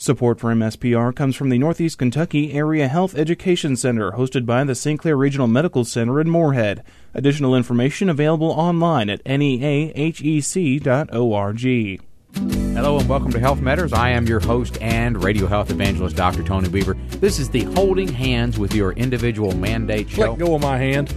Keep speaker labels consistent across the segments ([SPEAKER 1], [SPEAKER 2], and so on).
[SPEAKER 1] Support for MSPR comes from the Northeast Kentucky Area Health Education Center, hosted by the St. Clair Regional Medical Center in Moorhead. Additional information available online at neahec.org.
[SPEAKER 2] Hello and welcome to Health Matters. I am your host and radio health evangelist, Dr. Tony Beaver. This is the Holding Hands with Your Individual Mandate show.
[SPEAKER 3] Let go of my hand.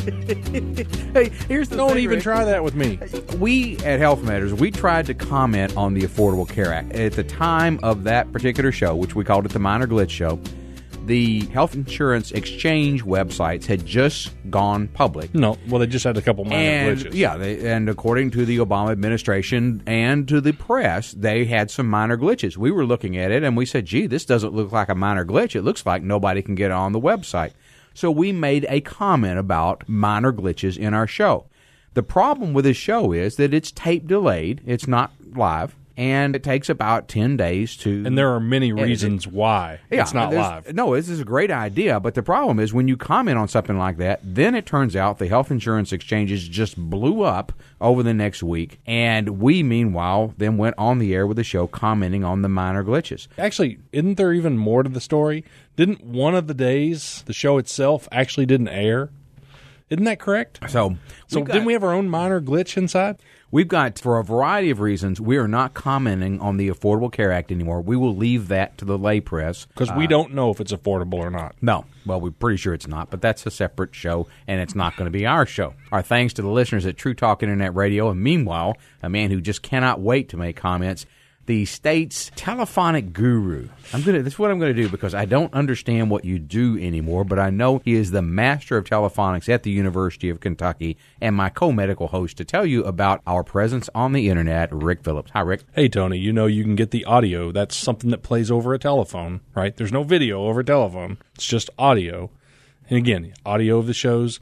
[SPEAKER 2] Hey, here's the
[SPEAKER 3] Don't
[SPEAKER 2] thing,
[SPEAKER 3] even
[SPEAKER 2] Rick.
[SPEAKER 3] try that with me.
[SPEAKER 2] We at Health Matters, we tried to comment on the Affordable Care Act. At the time of that particular show, which we called it the Minor Glitch Show, the health insurance exchange websites had just gone public.
[SPEAKER 3] No, well, they just had a couple minor glitches.
[SPEAKER 2] Yeah, and according to the Obama administration and to the press, they had some minor glitches. We were looking at it, and we said, gee, this doesn't look like a minor glitch. It looks like nobody can get on the website. So we made a comment about minor glitches in our show. The problem with this show is that it's tape delayed. It's not live. And it takes about 10 days to...
[SPEAKER 3] And there are many reasons why it's not live.
[SPEAKER 2] No, this is a great idea, but the problem is when you comment on something like that, then it turns out the health insurance exchanges just blew up over the next week, and we, meanwhile, then went on the air with the show commenting on the minor glitches.
[SPEAKER 3] Actually, isn't there even more to the story? Didn't one of the days the show itself actually didn't air? Isn't that correct?
[SPEAKER 2] So
[SPEAKER 3] didn't we have our own minor glitch inside?
[SPEAKER 2] We've got, for a variety of reasons, we are not commenting on the Affordable Care Act anymore. We will leave that to the lay press.
[SPEAKER 3] Because we don't know if it's affordable or not.
[SPEAKER 2] No. Well, we're pretty sure it's not, but that's a separate show, and it's not going to be our show. Our thanks to the listeners at True Talk Internet Radio, and meanwhile, a man who just cannot wait to make comments, the state's telephonic guru. That's what I'm going to do because I don't understand what you do anymore, but I know he is the master of telephonics at the University of Kentucky and my co-medical host to tell you about our presence on the Internet, Rick Phillips. Hi, Rick.
[SPEAKER 3] Hey, Tony, you know you can get the audio. That's something that plays over a telephone, right? There's no video over a telephone. It's just audio. And again, audio of the shows,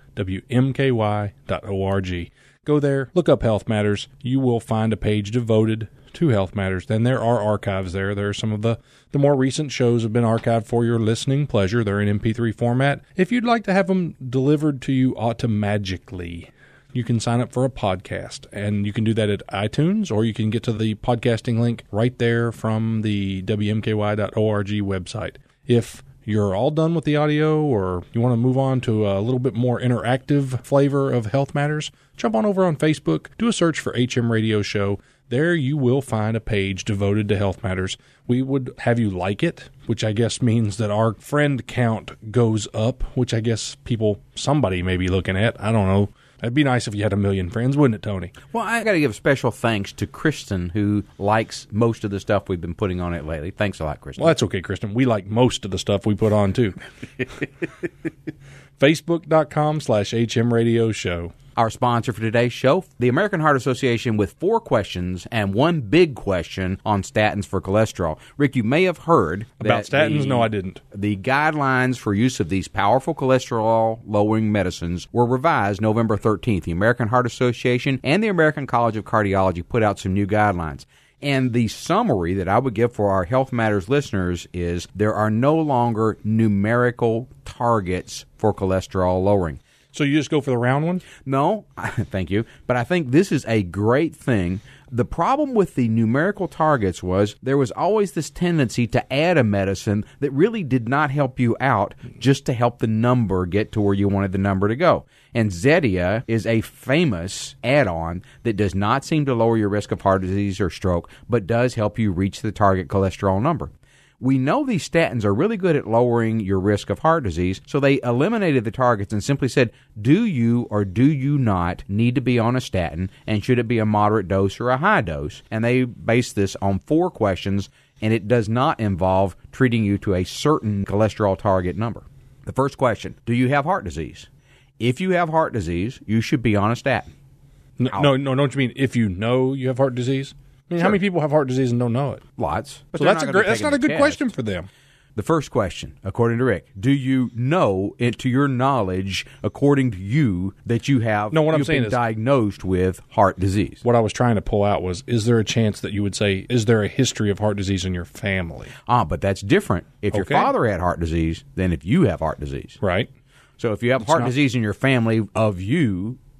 [SPEAKER 3] WMKY.org. Go there, look up Health Matters. You will find a page devoted to Health Matters. Then there are archives there. There are some of the more recent shows have been archived for your listening pleasure. They're in MP3 format. If you'd like to have them delivered to you automatically, you can sign up for a podcast, and you can do that at iTunes, or you can get to the podcasting link right there from the WMKY.org website. If you're all done with the audio or you want to move on to a little bit more interactive flavor of Health Matters, jump on over on Facebook, do a search for HM Radio Show. There you will find a page devoted to Health Matters. We would have you like it, which I guess means that our friend count goes up, which I guess somebody may be looking at. I don't know. It'd be nice if you had 1 million friends, wouldn't it, Tony?
[SPEAKER 2] Well, I got to give special thanks to Kristen, who likes most of the stuff we've been putting on it lately. Thanks a lot, Kristen.
[SPEAKER 3] Well, that's okay, Kristen. We like most of the stuff we put on, too. Facebook.com/HM Radio Show.
[SPEAKER 2] Our sponsor for today's show, the American Heart Association, with 4 questions and 1 big question on statins for cholesterol. Rick, you may have heard
[SPEAKER 3] about statins. No, I didn't.
[SPEAKER 2] The guidelines for use of these powerful cholesterol-lowering medicines were revised November 13th. The American Heart Association and the American College of Cardiology put out some new guidelines. And the summary that I would give for our Health Matters listeners is there are no longer numerical targets for cholesterol lowering.
[SPEAKER 3] So you just go for the round one?
[SPEAKER 2] No, thank you. But I think this is a great thing. The problem with the numerical targets was there was always this tendency to add a medicine that really did not help you out just to help the number get to where you wanted the number to go. And Zetia is a famous add-on that does not seem to lower your risk of heart disease or stroke, but does help you reach the target cholesterol number. We know these statins are really good at lowering your risk of heart disease, so they eliminated the targets and simply said, do you or do you not need to be on a statin, and should it be a moderate dose or a high dose? And they based this on 4 questions, and it does not involve treating you to a certain cholesterol target number. The first question, do you have heart disease? If you have heart disease, you should be on a statin.
[SPEAKER 3] No, don't you mean if you know you have heart disease? I mean, How many people have heart disease and don't know it?
[SPEAKER 2] Lots.
[SPEAKER 3] But so that's not a good question for them.
[SPEAKER 2] The first question, according to Rick, do you know, to your knowledge, according to you, that you have been diagnosed with heart disease?
[SPEAKER 3] What I was trying to pull out was, is there a chance that you would say, is there a history of heart disease in your family?
[SPEAKER 2] But that's different. If your father had heart disease than if you have heart disease.
[SPEAKER 3] Right.
[SPEAKER 2] So if you have heart disease in your family of you,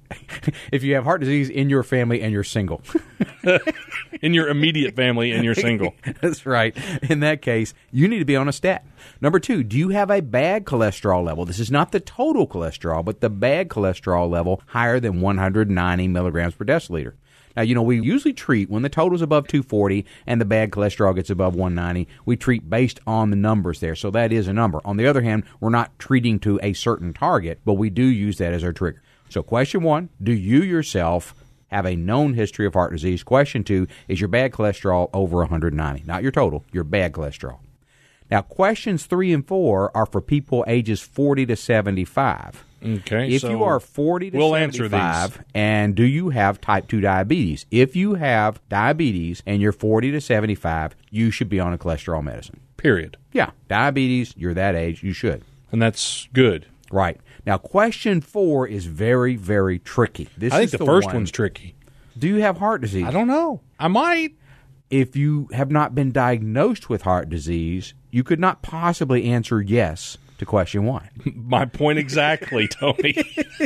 [SPEAKER 2] if you have heart disease in your family and you're single.
[SPEAKER 3] In your immediate family and you're single.
[SPEAKER 2] That's right. In that case, you need to be on a statin. Number 2, do you have a bad cholesterol level? This is not the total cholesterol, but the bad cholesterol level higher than 190 milligrams per deciliter. Now, we usually treat when the total is above 240 and the bad cholesterol gets above 190, we treat based on the numbers there. So that is a number. On the other hand, we're not treating to a certain target, but we do use that as our trigger. So question 1, do you yourself have a known history of heart disease? Question 2, is your bad cholesterol over 190? Not your total, your bad cholesterol. Now, questions 3 and 4 are for people ages 40 to 75.
[SPEAKER 3] Okay,
[SPEAKER 2] if you are 40 to
[SPEAKER 3] we'll
[SPEAKER 2] 75,
[SPEAKER 3] answer these.
[SPEAKER 2] And do you have type 2 diabetes? If you have diabetes and you're 40 to 75, you should be on a cholesterol medicine.
[SPEAKER 3] Period.
[SPEAKER 2] Yeah, diabetes, you're that age, you should.
[SPEAKER 3] And that's good.
[SPEAKER 2] Right. Now, question 4 is very, very tricky.
[SPEAKER 3] I think the first one's tricky.
[SPEAKER 2] Do you have heart disease?
[SPEAKER 3] I don't know. I might.
[SPEAKER 2] If you have not been diagnosed with heart disease, you could not possibly answer yes to question 1.
[SPEAKER 3] My point exactly, Tony.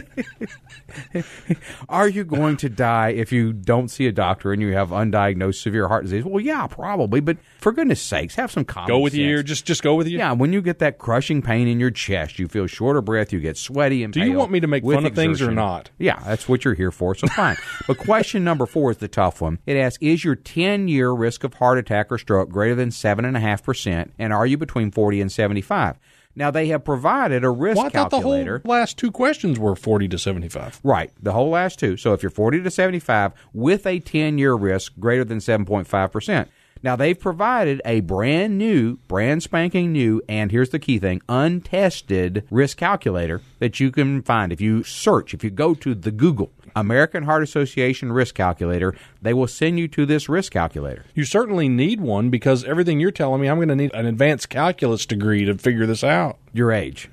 [SPEAKER 2] Are you going to die if you don't see a doctor and you have undiagnosed severe heart disease? Well, yeah, probably, but for goodness sakes, have some common sense.
[SPEAKER 3] Go with you. Just go with you.
[SPEAKER 2] Yeah, when you get that crushing pain in your chest, you feel short of breath, you get sweaty and pale.
[SPEAKER 3] Do you want me to make fun of things or not?
[SPEAKER 2] Yeah, that's what you're here for, so fine. But question number 4 is the tough one. It asks, is your 10-year risk of heart attack or stroke greater than 7.5%, and are you between 40 and 75? Now, they have provided a risk calculator.
[SPEAKER 3] I thought the whole last 2 questions were 40 to 75.
[SPEAKER 2] Right, the whole last 2. So if you're 40 to 75 with a 10-year risk greater than 7.5%. Now, they've provided a brand spanking new, and here's the key thing, untested risk calculator that you can find. If you go to the Google American Heart Association risk calculator, they will send you to this risk calculator.
[SPEAKER 3] You certainly need one because everything you're telling me, I'm going to need an advanced calculus degree to figure this out.
[SPEAKER 2] Your age.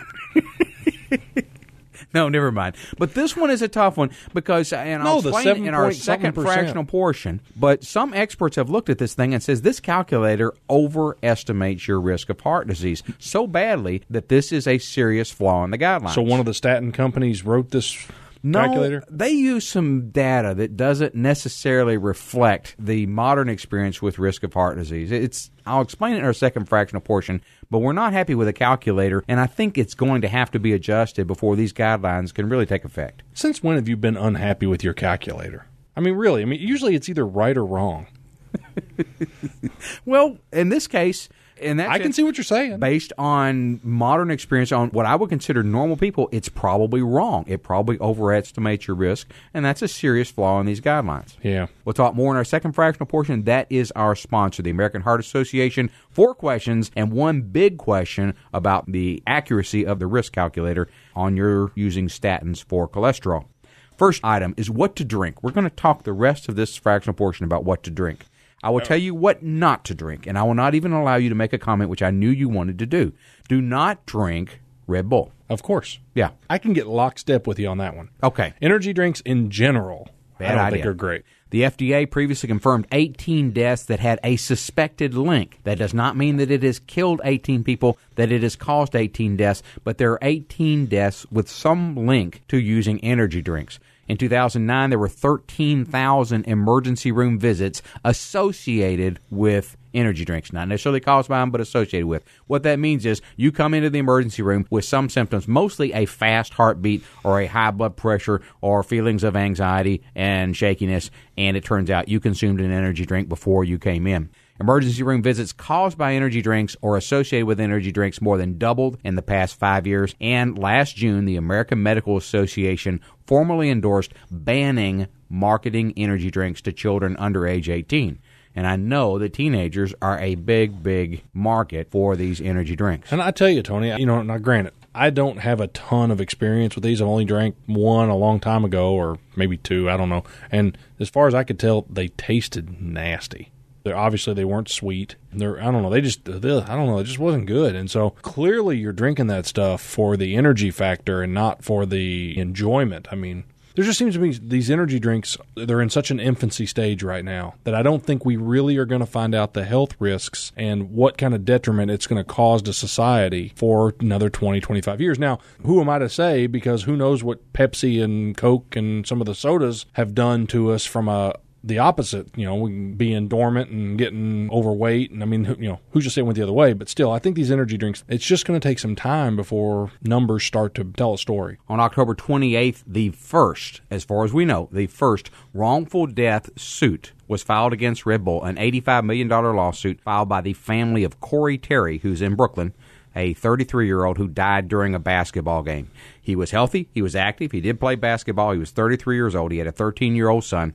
[SPEAKER 2] No, never mind. But this one is a tough one because, and I'll explain in our second fractional portion, but some experts have looked at this thing and says this calculator overestimates your risk of heart disease so badly that this is a serious flaw in the guidelines.
[SPEAKER 3] So one of the statin companies wrote this calculator?
[SPEAKER 2] They use some data that doesn't necessarily reflect the modern experience with risk of heart disease. I'll explain it in our second fractional portion, but we're not happy with the calculator, and I think it's going to have to be adjusted before these guidelines can really take effect.
[SPEAKER 3] Since when have you been unhappy with your calculator? I mean, really. Usually it's either right or wrong.
[SPEAKER 2] Well, in this case,
[SPEAKER 3] I can see what you're saying.
[SPEAKER 2] Based on modern experience, on what I would consider normal people, it's probably wrong. It probably overestimates your risk, and that's a serious flaw in these guidelines.
[SPEAKER 3] Yeah.
[SPEAKER 2] We'll talk more in our second fractional portion. That is our sponsor, the American Heart Association. 4 questions and 1 big question about the accuracy of the risk calculator on your using statins for cholesterol. First item is what to drink. We're going to talk the rest of this fractional portion about what to drink. I will tell you what not to drink, and I will not even allow you to make a comment, which I knew you wanted to do. Do not drink Red Bull.
[SPEAKER 3] Of course.
[SPEAKER 2] Yeah.
[SPEAKER 3] I can get lockstep with you on that one.
[SPEAKER 2] Okay.
[SPEAKER 3] Energy drinks in general, I don't think are great.
[SPEAKER 2] The FDA previously confirmed 18 deaths that had a suspected link. That does not mean that it has killed 18 people, that it has caused 18 deaths, but there are 18 deaths with some link to using energy drinks. In 2009, there were 13,000 emergency room visits associated with energy drinks. Not necessarily caused by them, but associated with. What that means is you come into the emergency room with some symptoms, mostly a fast heartbeat or a high blood pressure or feelings of anxiety and shakiness, and it turns out you consumed an energy drink before you came in. Emergency room visits caused by energy drinks or associated with energy drinks more than doubled in the past 5 years. And last June, the American Medical Association formally endorsed banning marketing energy drinks to children under age 18. And I know that teenagers are a big, big market for these energy drinks.
[SPEAKER 3] And I tell you, Tony, now granted, I don't have a ton of experience with these. I've only drank one a long time ago, or maybe 2, I don't know. And as far as I could tell, they tasted nasty. Obviously, they weren't sweet. I don't know. It just wasn't good. And so clearly you're drinking that stuff for the energy factor and not for the enjoyment. I mean, There just seems to be these energy drinks, they're in such an infancy stage right now that I don't think we really are going to find out the health risks and what kind of detriment it's going to cause to society for another 20, 25 years. Now, who am I to say, because who knows what Pepsi and Coke and some of the sodas have done to us from the opposite, being dormant and getting overweight. And I mean, who's just saying went the other way? But still, I think these energy drinks, it's just going to take some time before numbers start to tell a story.
[SPEAKER 2] On October 28th, the first, as far as we know, the first wrongful death suit was filed against Red Bull, an $85 million lawsuit filed by the family of Corey Terry, who's in Brooklyn, a 33-year-old who died during a basketball game. He was healthy. He was active. He did play basketball. He was 33 years old. He had a 13-year-old son.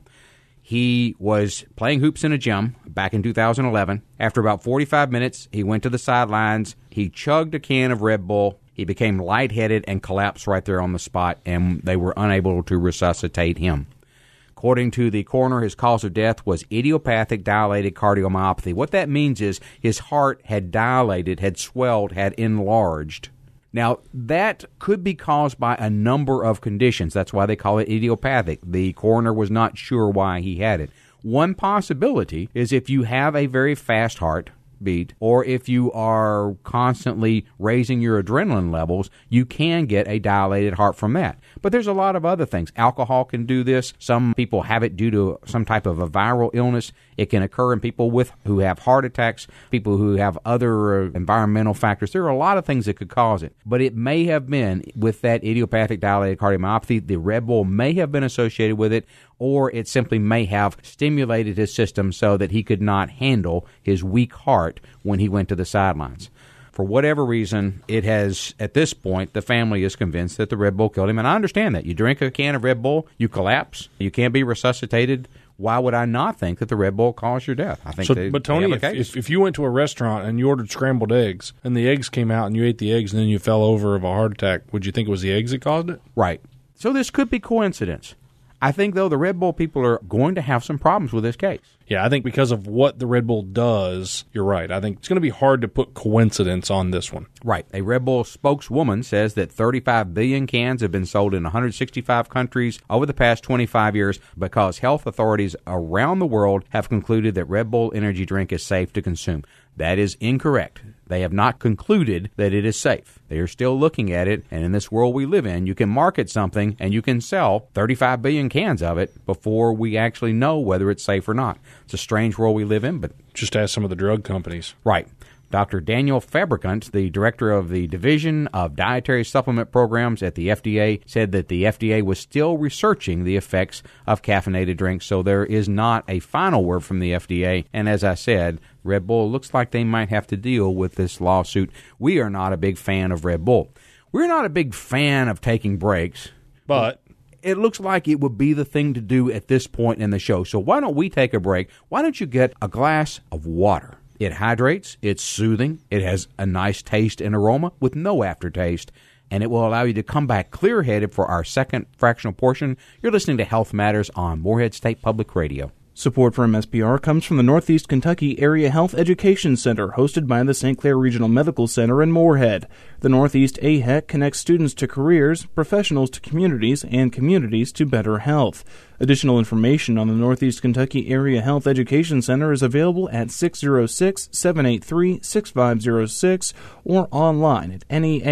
[SPEAKER 2] He was playing hoops in a gym back in 2011. After about 45 minutes, he went to the sidelines. He chugged a can of Red Bull. He became lightheaded and collapsed right there on the spot, and they were unable to resuscitate him. According to the coroner, his cause of death was idiopathic dilated cardiomyopathy. What that means is his heart had dilated, had swelled, had enlarged. Now, that could be caused by a number of conditions. That's why they call it idiopathic. The coroner was not sure why he had it. One possibility is if you have a very fast heartbeat, or if you are constantly raising your adrenaline levels, you can get a dilated heart from that. But there's a lot of other things. Alcohol can do this. Some people have it due to some type of a viral illness. It can occur in people who have heart attacks, people who have other environmental factors. There are a lot of things that could cause it. But it may have been with that idiopathic dilated cardiomyopathy. The Red Bull may have been associated with it, or it simply may have stimulated his system so that he could not handle his weak heart when he went to the sidelines. For whatever reason, it has, at this point, the family is convinced that the Red Bull killed him. And I understand that. You drink a can of Red Bull, you collapse, you can't be resuscitated. Why would I not think that the Red Bull caused your death? I think
[SPEAKER 3] so. But Tony, if you went to a restaurant and you ordered scrambled eggs and the eggs came out and you ate the eggs and then you fell over of a heart attack, would you think it was the eggs that caused it?
[SPEAKER 2] Right. So this could be coincidence. I think, though, the Red Bull people are going to have some problems with this case.
[SPEAKER 3] Yeah, I think because of what the Red Bull does, you're right. I think it's going to be hard to put coincidence on this one.
[SPEAKER 2] Right. A Red Bull spokeswoman says that 35 billion cans have been sold in 165 countries over the past 25 years because health authorities around the world have concluded that Red Bull energy drink is safe to consume. That is incorrect. They have not concluded that it is safe. They are still looking at it, and in this world we live in, you can market something and you can sell 35 billion cans of it before we actually know whether it's safe or not. It's a strange world we live in, but
[SPEAKER 3] just ask some of the drug companies.
[SPEAKER 2] Right. Dr. Daniel Fabricant, the director of the Division of Dietary Supplement Programs at the FDA, said that the FDA was still researching the effects of caffeinated drinks, so there is not a final word from the FDA. And as I said, Red Bull looks like they might have to deal with this lawsuit. We are not a big fan of Red Bull. We're not a big fan of taking breaks.
[SPEAKER 3] But
[SPEAKER 2] it looks like it would be the thing to do at this point in the show. So why don't we take a break? Why don't you get a glass of water? It hydrates, it's soothing, it has a nice taste and aroma with no aftertaste, and it will allow you to come back clear-headed for our second fractional portion. You're listening to Health Matters on Morehead State Public Radio.
[SPEAKER 1] Support for MSPR comes from the Northeast Kentucky Area Health Education Center, hosted by the St. Clair Regional Medical Center in Morehead. The Northeast AHEC connects students to careers, professionals to communities, and communities to better health. Additional information on the Northeast Kentucky Area Health Education Center is available at 606-783-6506 or online at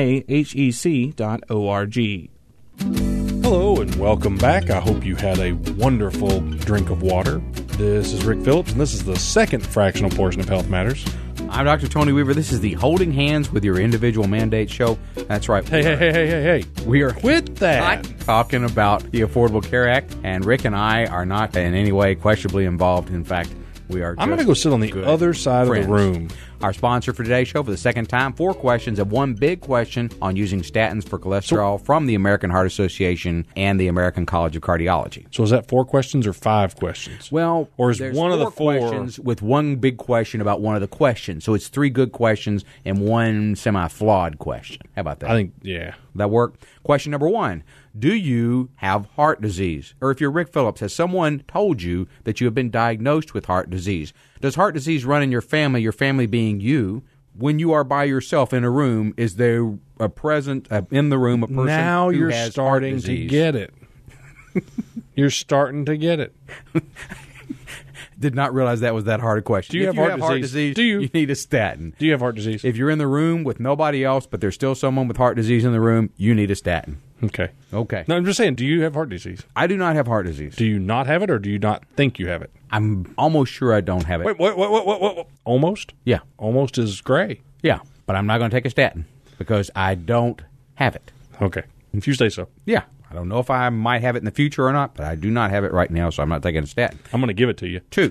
[SPEAKER 1] neahec.org.
[SPEAKER 3] Hello and welcome back. I hope you had a wonderful drink of water. This is Rick Phillips, and this is the second fractional portion of Health Matters.
[SPEAKER 2] I'm Dr. Tony Weaver. This is the Holding Hands with Your Individual Mandate show. That's right.
[SPEAKER 3] Hey.
[SPEAKER 2] We are
[SPEAKER 3] quit that.
[SPEAKER 2] Talking about the Affordable Care Act, and Rick and I are not in any way questionably involved. In fact, we are
[SPEAKER 3] I'm going to go sit on the other side
[SPEAKER 2] friends.
[SPEAKER 3] Of the room.
[SPEAKER 2] Our sponsor for today's show for the second time, 4 questions and one big question on using statins for cholesterol from the American Heart Association and the American College of Cardiology.
[SPEAKER 3] So is that 4 questions or 5 questions?
[SPEAKER 2] Well,
[SPEAKER 3] or is
[SPEAKER 2] there's
[SPEAKER 3] one of the 4
[SPEAKER 2] questions with one big question about one of the questions. So it's 3 good questions and one semi-flawed question. How about that?
[SPEAKER 3] I think, yeah.
[SPEAKER 2] That work? Question number 1. Do you have heart disease? Or if you're Rick Phillips, has someone told you that you have been diagnosed with heart disease? Does heart disease run in your family being you? When you are by yourself in a room, is there a present in the room a person
[SPEAKER 3] now
[SPEAKER 2] who
[SPEAKER 3] you're
[SPEAKER 2] has
[SPEAKER 3] starting
[SPEAKER 2] heart disease?
[SPEAKER 3] To get it. You're starting to get it.
[SPEAKER 2] Did not realize that was that hard a question.
[SPEAKER 3] Do you have heart disease? Do you
[SPEAKER 2] need a statin.
[SPEAKER 3] Do you have heart disease?
[SPEAKER 2] If you're in the room with nobody else, but there's still someone with heart disease in the room, you need a statin.
[SPEAKER 3] Okay.
[SPEAKER 2] Okay.
[SPEAKER 3] No, I'm just saying, do you have heart disease?
[SPEAKER 2] I do not have heart disease.
[SPEAKER 3] Do you not have it, or do you not think you have it?
[SPEAKER 2] I'm almost sure I don't have it.
[SPEAKER 3] Wait. Almost?
[SPEAKER 2] Yeah.
[SPEAKER 3] Almost is gray.
[SPEAKER 2] Yeah, but I'm not going to take a statin because I don't have it.
[SPEAKER 3] Okay. If you say so.
[SPEAKER 2] Yeah. I don't know if I might have it in the future or not, but I do not have it right now, so I'm not taking a statin.
[SPEAKER 3] I'm going to give it to you.
[SPEAKER 2] 2.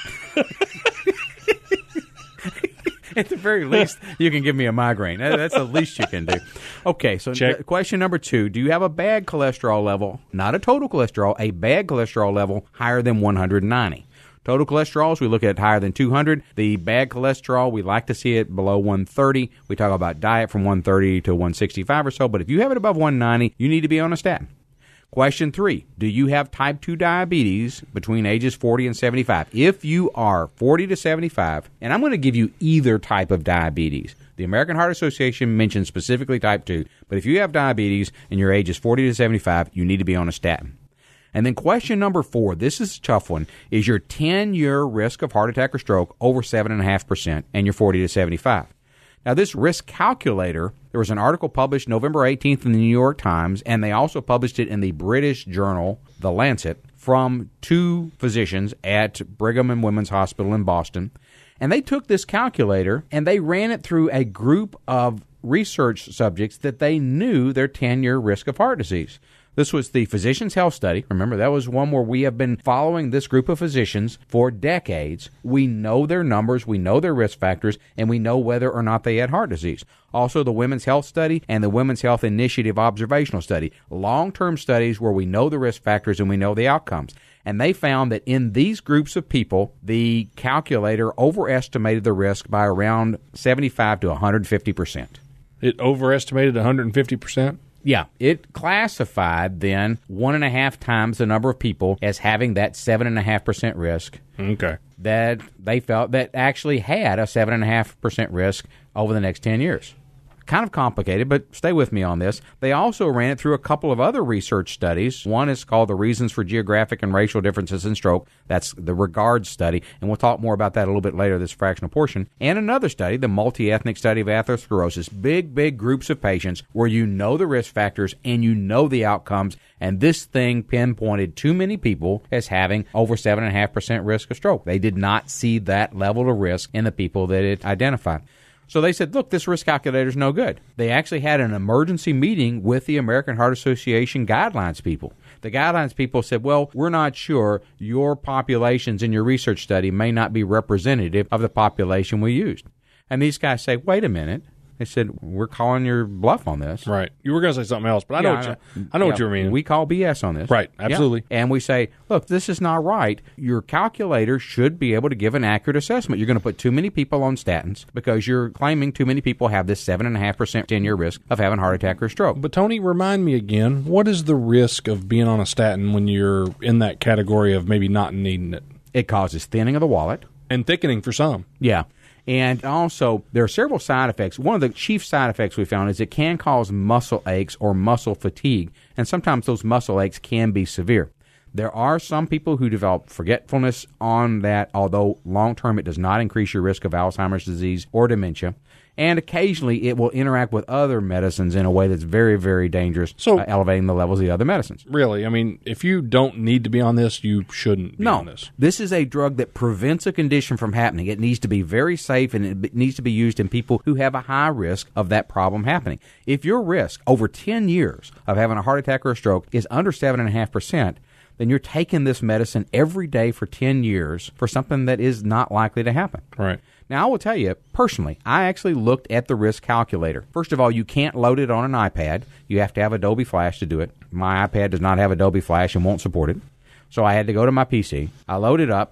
[SPEAKER 2] At the very least, you can give me a migraine. That's the least you can do. Okay, so question number 2. Do you have a bad cholesterol level, not a total cholesterol, a bad cholesterol level higher than 190? Total cholesterols, we look at higher than 200. The bad cholesterol, we like to see it below 130. We talk about diet from 130 to 165 or so. But if you have it above 190, you need to be on a statin. Question 3, do you have type 2 diabetes between ages 40 and 75? If you are 40 to 75, and I'm going to give you either type of diabetes. The American Heart Association mentions specifically type 2. But if you have diabetes and your age is 40 to 75, you need to be on a statin. And then question number 4, this is a tough one, is your 10-year risk of heart attack or stroke over 7.5%, and you're 40 to 75. Now, this risk calculator, there was an article published November 18th in the New York Times, and they also published it in the British journal, The Lancet, from 2 physicians at Brigham and Women's Hospital in Boston. And they took this calculator, and they ran it through a group of research subjects that they knew their 10-year risk of heart disease. This was the Physicians' Health Study. Remember, that was one where we have been following this group of physicians for decades. We know their numbers, we know their risk factors, and we know whether or not they had heart disease. Also, the Women's Health Study and the Women's Health Initiative Observational Study. Long-term studies where we know the risk factors and we know the outcomes. And they found that in these groups of people, the calculator overestimated the risk by around 75 to 150%.
[SPEAKER 3] It overestimated 150%?
[SPEAKER 2] Yeah, it classified then 1.5 times the number of people as having that 7.5% risk.
[SPEAKER 3] Okay.
[SPEAKER 2] That they felt that actually had a 7.5% risk over the next 10 years. Kind of complicated, but stay with me on this. They also ran it through a couple of other research studies. One is called the Reasons for Geographic and Racial Differences in Stroke. That's the REGARD study, and we'll talk more about that a little bit later, this fractional portion. And another study, the Multi-Ethnic Study of Atherosclerosis. Big groups of patients where you know the risk factors and you know the outcomes, and this thing pinpointed too many people as having over 7.5% risk of stroke. They did not see that level of risk in the people that it identified. So they said, look, this risk calculator is no good. They actually had an emergency meeting with the American Heart Association guidelines people. The guidelines people said, well, we're not sure. Your populations in your research study may not be representative of the population we used. And these guys say, wait a minute. They said, we're calling your bluff on this.
[SPEAKER 3] Right. You were going to say something else, but I know what you were meaning.
[SPEAKER 2] We call BS on this.
[SPEAKER 3] Right. Absolutely.
[SPEAKER 2] Yeah. And we say, look, this is not right. Your calculator should be able to give an accurate assessment. You're going to put too many people on statins because you're claiming too many people have this 7.5% 10-year risk of having heart attack or stroke.
[SPEAKER 3] But, Tony, remind me again, what is the risk of being on a statin when you're in that category of maybe not needing it?
[SPEAKER 2] It causes thinning of the wallet.
[SPEAKER 3] And thickening for some.
[SPEAKER 2] Yeah. And also, there are several side effects. One of the chief side effects we found is it can cause muscle aches or muscle fatigue, and sometimes those muscle aches can be severe. There are some people who develop forgetfulness on that, although long-term it does not increase your risk of Alzheimer's disease or dementia. And occasionally it will interact with other medicines in a way that's very, very dangerous, elevating the levels of the other medicines.
[SPEAKER 3] Really? I mean, if you don't need to be on this, you shouldn't be on this.
[SPEAKER 2] This is a drug that prevents a condition from happening. It needs to be very safe, and it needs to be used in people who have a high risk of that problem happening. If your risk over 10 years of having a heart attack or a stroke is under 7.5%, then you're taking this medicine every day for 10 years for something that is not likely to happen.
[SPEAKER 3] Right.
[SPEAKER 2] Now, I will tell you, personally, I actually looked at the risk calculator. First of all, you can't load it on an iPad. You have to have Adobe Flash to do it. My iPad does not have Adobe Flash and won't support it. So I had to go to my PC. I loaded up,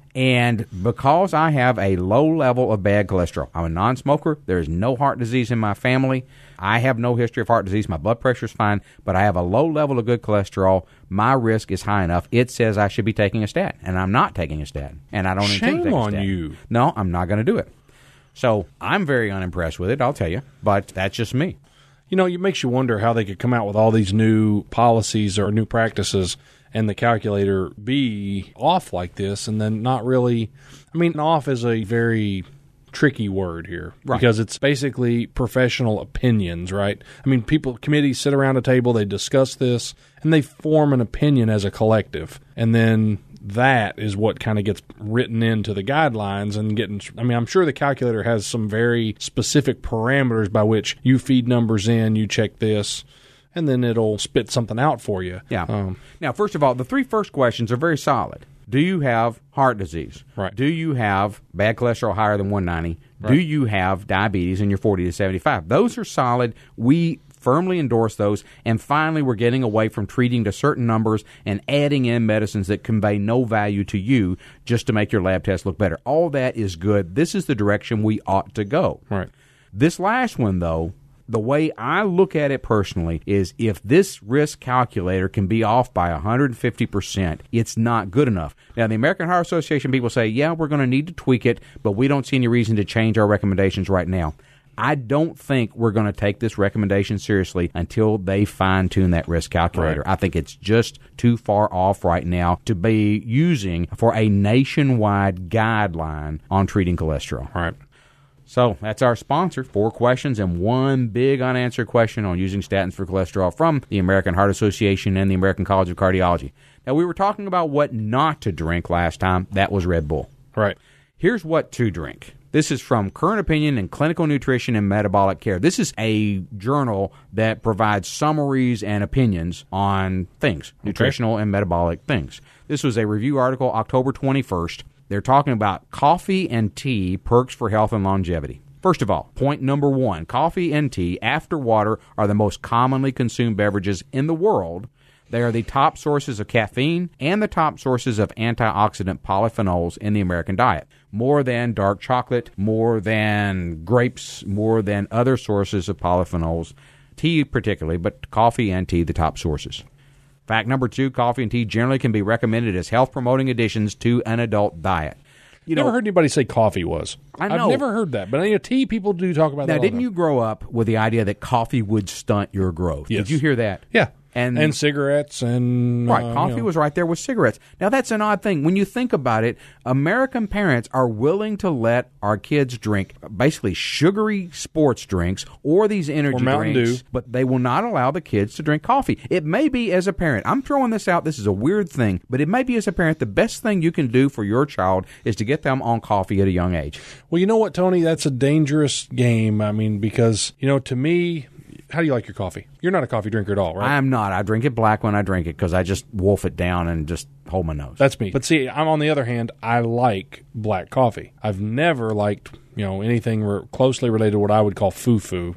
[SPEAKER 2] and because I have a low level of bad cholesterol, I'm a non-smoker, there is no heart disease in my family, I have no history of heart disease, my blood pressure is fine, but I have a low level of good cholesterol, my risk is high enough, it says I should be taking a statin, and I'm not taking a statin, and I don't intend to take a statin.
[SPEAKER 3] Shame on you.
[SPEAKER 2] No, I'm not going to do it. So I'm very unimpressed with it, I'll tell you, but that's just me.
[SPEAKER 3] It makes you wonder how they could come out with all these new policies or new practices and the calculator be off like this and then not really. Off is a very tricky word here, right? Because it's basically professional opinions, right? Committees sit around a table, they discuss this, and they form an opinion as a collective. And then that is what kind of gets written into the guidelines I'm sure the calculator has some very specific parameters by which you feed numbers in, you check this, and then it'll spit something out for you.
[SPEAKER 2] Yeah. Now, first of all, the 3 first questions are very solid. Do you have heart disease?
[SPEAKER 3] Right.
[SPEAKER 2] Do you have bad cholesterol higher than 190?
[SPEAKER 3] Right.
[SPEAKER 2] Do you have diabetes and you're 40 to 75? Those are solid. We firmly endorse those. And finally, we're getting away from treating to certain numbers and adding in medicines that convey no value to you just to make your lab test look better. All that is good. This is the direction we ought to go.
[SPEAKER 3] Right.
[SPEAKER 2] This last one, though, the way I look at it personally is if this risk calculator can be off by 150%, it's not good enough. Now, the American Heart Association people say, yeah, we're going to need to tweak it, but we don't see any reason to change our recommendations right now. I don't think we're going to take this recommendation seriously until they fine-tune that risk calculator.
[SPEAKER 3] Right.
[SPEAKER 2] I think it's just too far off right now to be using for a nationwide guideline on treating cholesterol.
[SPEAKER 3] Right.
[SPEAKER 2] So that's our sponsor. 4 questions and 1 big unanswered question on using statins for cholesterol from the American Heart Association and the American College of Cardiology. Now, we were talking about what not to drink last time. That was Red Bull.
[SPEAKER 3] Right.
[SPEAKER 2] Here's what to drink. This is from Current Opinion in Clinical Nutrition and Metabolic Care. This is a journal that provides summaries and opinions on things, nutritional and metabolic things. This was a review article October 21st. They're talking about coffee and tea, perks for health and longevity. First of all, point number 1, coffee and tea after water are the most commonly consumed beverages in the world. They are the top sources of caffeine and the top sources of antioxidant polyphenols in the American diet. More than dark chocolate, more than grapes, more than other sources of polyphenols. Tea particularly, but coffee and tea the top sources. Fact number 2, coffee and tea generally can be recommended as health-promoting additions to an adult diet.
[SPEAKER 3] Never heard anybody say coffee was.
[SPEAKER 2] I know.
[SPEAKER 3] I've never heard that, but tea people do talk about that.
[SPEAKER 2] Now, didn't you grow up with the idea that coffee would stunt your growth?
[SPEAKER 3] Yes.
[SPEAKER 2] Did you hear that?
[SPEAKER 3] Yeah.
[SPEAKER 2] And
[SPEAKER 3] cigarettes and...
[SPEAKER 2] Right, coffee was right there with cigarettes. Now, that's an odd thing. When you think about it, American parents are willing to let our kids drink basically sugary sports drinks or these energy
[SPEAKER 3] Mountain
[SPEAKER 2] drinks,
[SPEAKER 3] Dew.
[SPEAKER 2] but they will not allow the kids to drink coffee. It may be, as a parent, I'm throwing this out, this is a weird thing, but it may be, as a parent, the best thing you can do for your child is to get them on coffee at a young age.
[SPEAKER 3] Well, you know what, Tony? That's a dangerous game. Because, to me... How do you like your coffee? You're not a coffee drinker at all, right?
[SPEAKER 2] I am not. I drink it black when I drink it because I just wolf it down and just hold my nose.
[SPEAKER 3] That's me. But see, I'm on the other hand, I like black coffee. I've never liked, anything closely related to what I would call foo-foo.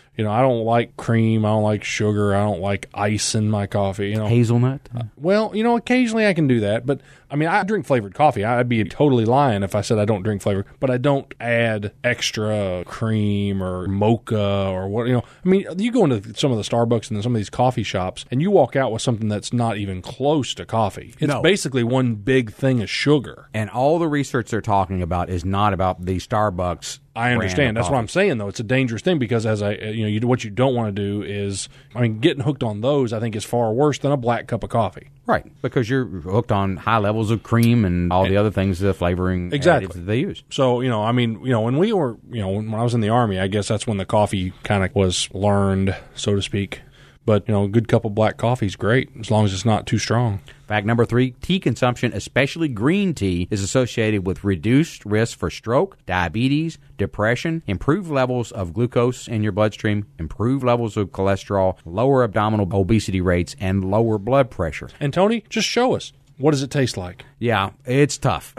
[SPEAKER 3] I don't like cream. I don't like sugar. I don't like ice in my coffee.
[SPEAKER 2] Hazelnut?
[SPEAKER 3] Well, occasionally I can do that. But, I drink flavored coffee. I'd be totally lying if I said I don't drink flavored. But I don't add extra cream or mocha or what, you go into some of the Starbucks and some of these coffee shops, and you walk out with something that's not even close to coffee. It's basically one big thing of sugar.
[SPEAKER 2] And all the research they're talking about is not about the Starbucks.
[SPEAKER 3] I understand. That's what I'm saying, though. It's a dangerous thing because, what you don't want to do is, getting hooked on those, I think, is far worse than a black cup of coffee.
[SPEAKER 2] Right, because you're hooked on high levels of cream and all the other things, the flavoring additives that they use.
[SPEAKER 3] So, when we were, when I was in the Army, I guess that's when the coffee kind of was learned, so to speak. But, a good cup of black coffee is great as long as it's not too strong.
[SPEAKER 2] Fact number 3, tea consumption, especially green tea, is associated with reduced risk for stroke, diabetes, depression, improved levels of glucose in your bloodstream, improved levels of cholesterol, lower abdominal obesity rates, and lower blood pressure.
[SPEAKER 3] And, Tony, just show us. What does it taste like?
[SPEAKER 2] Yeah, it's tough.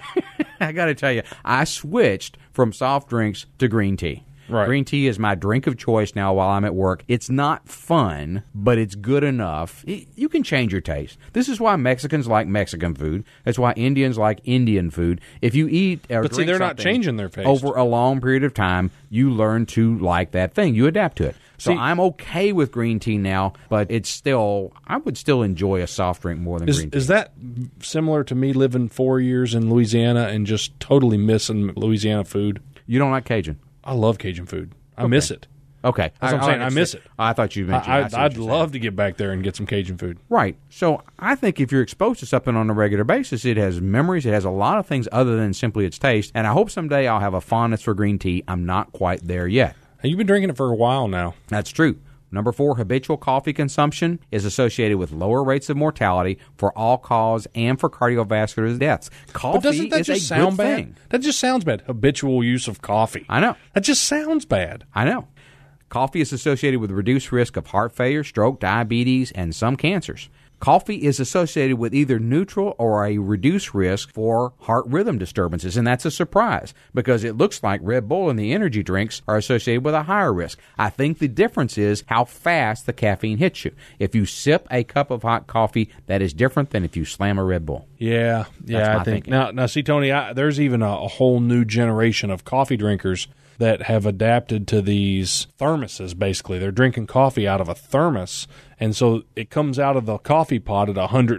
[SPEAKER 2] I got to tell you, I switched from soft drinks to green tea.
[SPEAKER 3] Right.
[SPEAKER 2] Green tea is my drink of choice now while I'm at work. It's not fun, but it's good enough. You can change your taste. This is why Mexicans like Mexican food. That's why Indians like Indian food. If you eat or
[SPEAKER 3] but see,
[SPEAKER 2] drink
[SPEAKER 3] they're not changing their taste.
[SPEAKER 2] Over a long period of time, you learn to like that thing. You adapt to it. So I'm okay with green tea now, but I would still enjoy a soft drink more than green tea.
[SPEAKER 3] Is that similar to me living 4 years in Louisiana and just totally missing Louisiana food?
[SPEAKER 2] You don't like Cajun?
[SPEAKER 3] I love Cajun food. I miss it.
[SPEAKER 2] Okay.
[SPEAKER 3] That's what I'm saying. I miss it.
[SPEAKER 2] I thought you mentioned
[SPEAKER 3] I'd love to get back there and get some Cajun food.
[SPEAKER 2] Right. So I think if you're exposed to something on a regular basis, it has memories. It has a lot of things other than simply its taste. And I hope someday I'll have a fondness for green tea. I'm not quite there yet.
[SPEAKER 3] And you've been drinking it for a while now.
[SPEAKER 2] That's true. Number 4, habitual coffee consumption is associated with lower rates of mortality for all cause and for cardiovascular deaths. Coffee
[SPEAKER 3] But doesn't that
[SPEAKER 2] is
[SPEAKER 3] just
[SPEAKER 2] a
[SPEAKER 3] sound
[SPEAKER 2] good
[SPEAKER 3] bad?
[SPEAKER 2] thing.
[SPEAKER 3] That just sounds bad. Habitual use of coffee.
[SPEAKER 2] I know.
[SPEAKER 3] That just sounds bad.
[SPEAKER 2] I know. Coffee is associated with reduced risk of heart failure, stroke, diabetes, and some cancers. Coffee is associated with either neutral or a reduced risk for heart rhythm disturbances, and that's a surprise because it looks like Red Bull and the energy drinks are associated with a higher risk. I think the difference is how fast the caffeine hits you. If you sip a cup of hot coffee, that is different than if you slam a Red Bull.
[SPEAKER 3] Yeah,
[SPEAKER 2] That's my
[SPEAKER 3] I think.
[SPEAKER 2] thinking.
[SPEAKER 3] Now, see, Tony, there's even a whole new generation of coffee drinkers that have adapted to these thermoses, basically. They're drinking coffee out of a thermos, and so it comes out of the coffee pot at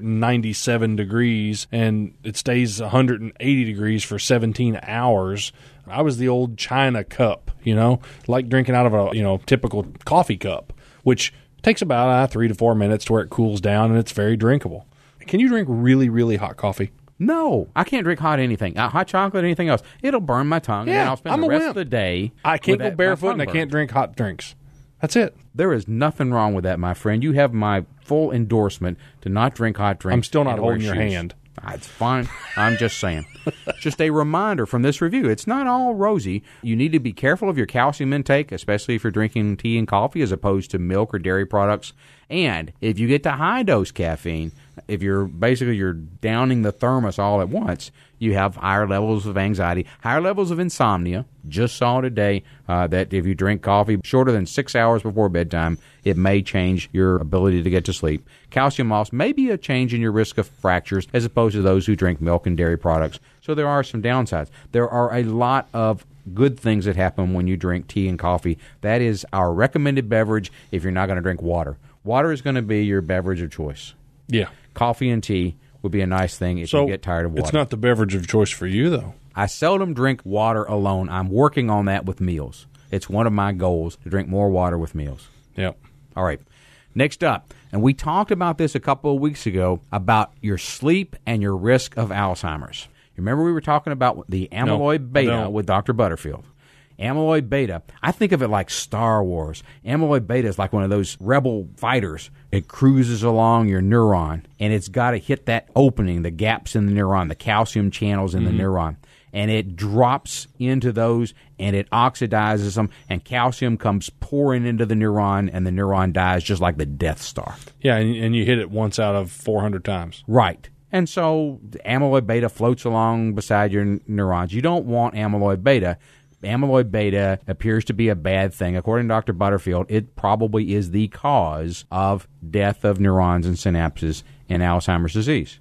[SPEAKER 3] 197 degrees, and it stays 180 degrees for 17 hours. I was the old China cup, like drinking out of a typical coffee cup, which takes about 3 to 4 minutes to where it cools down, and it's very drinkable. Can you drink really, really hot coffee?
[SPEAKER 2] No, I can't drink hot anything. Hot chocolate, anything else. It'll burn my tongue, and then I'll spend the rest of the day.
[SPEAKER 3] I can't
[SPEAKER 2] with
[SPEAKER 3] go
[SPEAKER 2] that-
[SPEAKER 3] barefoot,
[SPEAKER 2] my
[SPEAKER 3] and I
[SPEAKER 2] tongue
[SPEAKER 3] can't
[SPEAKER 2] burned.
[SPEAKER 3] drink hot drinks. That's it.
[SPEAKER 2] There is nothing wrong with that, my friend. You have my full endorsement to not drink hot drinks.
[SPEAKER 3] I'm still not
[SPEAKER 2] and to wear
[SPEAKER 3] holding your
[SPEAKER 2] shoes.
[SPEAKER 3] hand.
[SPEAKER 2] It's fine. I'm just saying. Just a reminder from this review. It's not all rosy. You need to be careful of your calcium intake, especially if you're drinking tea and coffee as opposed to milk or dairy products. And if you get to high dose caffeine, if you're downing the thermos all at once, you have higher levels of anxiety, higher levels of insomnia. Just saw today that if you drink coffee shorter than 6 hours before bedtime, it may change your ability to get to sleep. Calcium loss may be a change in your risk of fractures as opposed to those who drink milk and dairy products. So there are some downsides. There are a lot of good things that happen when you drink tea and coffee. That is our recommended beverage if you're not going to drink water. Water is going to be your beverage of choice.
[SPEAKER 3] Yeah.
[SPEAKER 2] Coffee and tea would be a nice thing if you get tired of water.
[SPEAKER 3] It's not the beverage of choice for you, though.
[SPEAKER 2] I seldom drink water alone. I'm working on that with meals. It's one of my goals to drink more water with meals.
[SPEAKER 3] Yep.
[SPEAKER 2] All right. Next up, and we talked about this a couple of weeks ago, about your sleep and your risk of Alzheimer's. Remember we were talking about the amyloid beta with Dr. Butterfield. Amyloid beta, I think of it like Star Wars. Amyloid beta is like one of those rebel fighters. It cruises along your neuron, and it's got to hit that opening, the gaps in the neuron, the calcium channels in the neuron. And it drops into those, and it oxidizes them, and calcium comes pouring into the neuron, and the neuron dies just like the Death Star.
[SPEAKER 3] Yeah, and you hit it once out of 400 times.
[SPEAKER 2] Right. And so the amyloid beta floats along beside your neurons. You don't want amyloid beta. Amyloid beta appears to be a bad thing. According to Dr. Butterfield, it probably is the cause of death of neurons and synapses in Alzheimer's disease.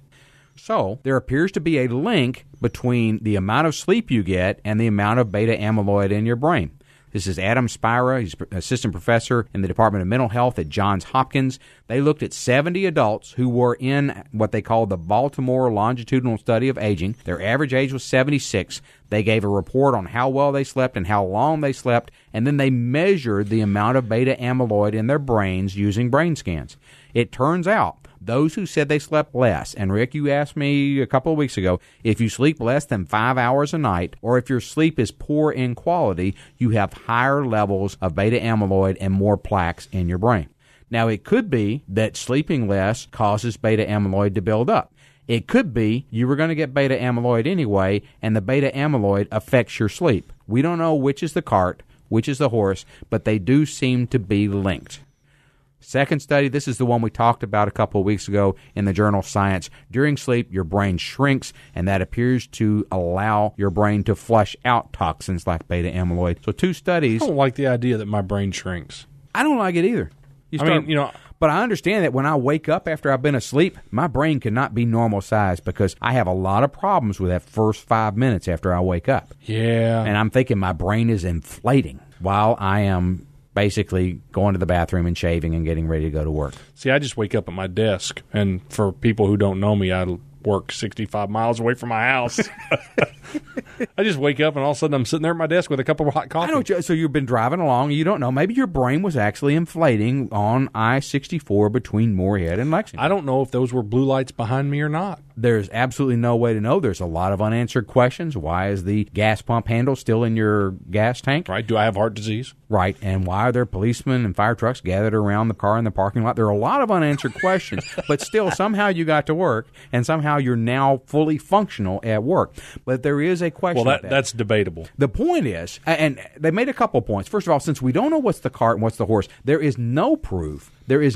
[SPEAKER 2] So there appears to be a link between the amount of sleep you get and the amount of beta amyloid in your brain. This is Adam Spira. He's assistant professor in the Department of Mental Health at Johns Hopkins. They looked at 70 adults who were in what they call the Baltimore Longitudinal Study of Aging. Their average age was 76. They gave a report on how well they slept and how long they slept, and then they measured the amount of beta amyloid in their brains using brain scans. It turns out those who said they slept less, and Rick, you asked me a couple of weeks ago, if you sleep less than 5 hours a night, or if your sleep is poor in quality, you have higher levels of beta amyloid and more plaques in your brain. Now, it could be that sleeping less causes beta amyloid to build up. It could be you were going to get beta amyloid anyway, and the beta amyloid affects your sleep. We don't know which is the cart, which is the horse, but they do seem to be linked. Second study, this is the one we talked about a couple of weeks ago in the journal Science. During sleep, your brain shrinks, and that appears to allow your brain to flush out toxins like beta amyloid. So 2 studies.
[SPEAKER 3] I don't like the idea that my brain shrinks.
[SPEAKER 2] I don't like it either. But I understand that when I wake up after I've been asleep, my brain cannot be normal size because I have a lot of problems with that first 5 minutes after I wake up.
[SPEAKER 3] Yeah.
[SPEAKER 2] And I'm thinking my brain is inflating while I am basically going to the bathroom and shaving and getting ready to go to work.
[SPEAKER 3] See, I just wake up at my desk, and for people who don't know me, I work 65 miles away from my house. I just wake up and all of a sudden I'm sitting there at my desk with a cup of hot coffee.
[SPEAKER 2] I know. So you've been driving along, you don't know. Maybe your brain was actually inflating on I-64 between Moorhead and Lexington.
[SPEAKER 3] I don't know if those were blue lights behind me or not.
[SPEAKER 2] There's absolutely no way to know. There's a lot of unanswered questions. Why is the gas pump handle still in your gas tank?
[SPEAKER 3] Right. Do I have heart disease?
[SPEAKER 2] Right. And why are there policemen and fire trucks gathered around the car in the parking lot? There are a lot of unanswered questions, but still somehow you got to work and somehow you're now fully functional at work. But there is a question.
[SPEAKER 3] Well, that's debatable.
[SPEAKER 2] The point is, and they made a couple points. First of all, since we don't know what's the cart and what's the horse, there is no proof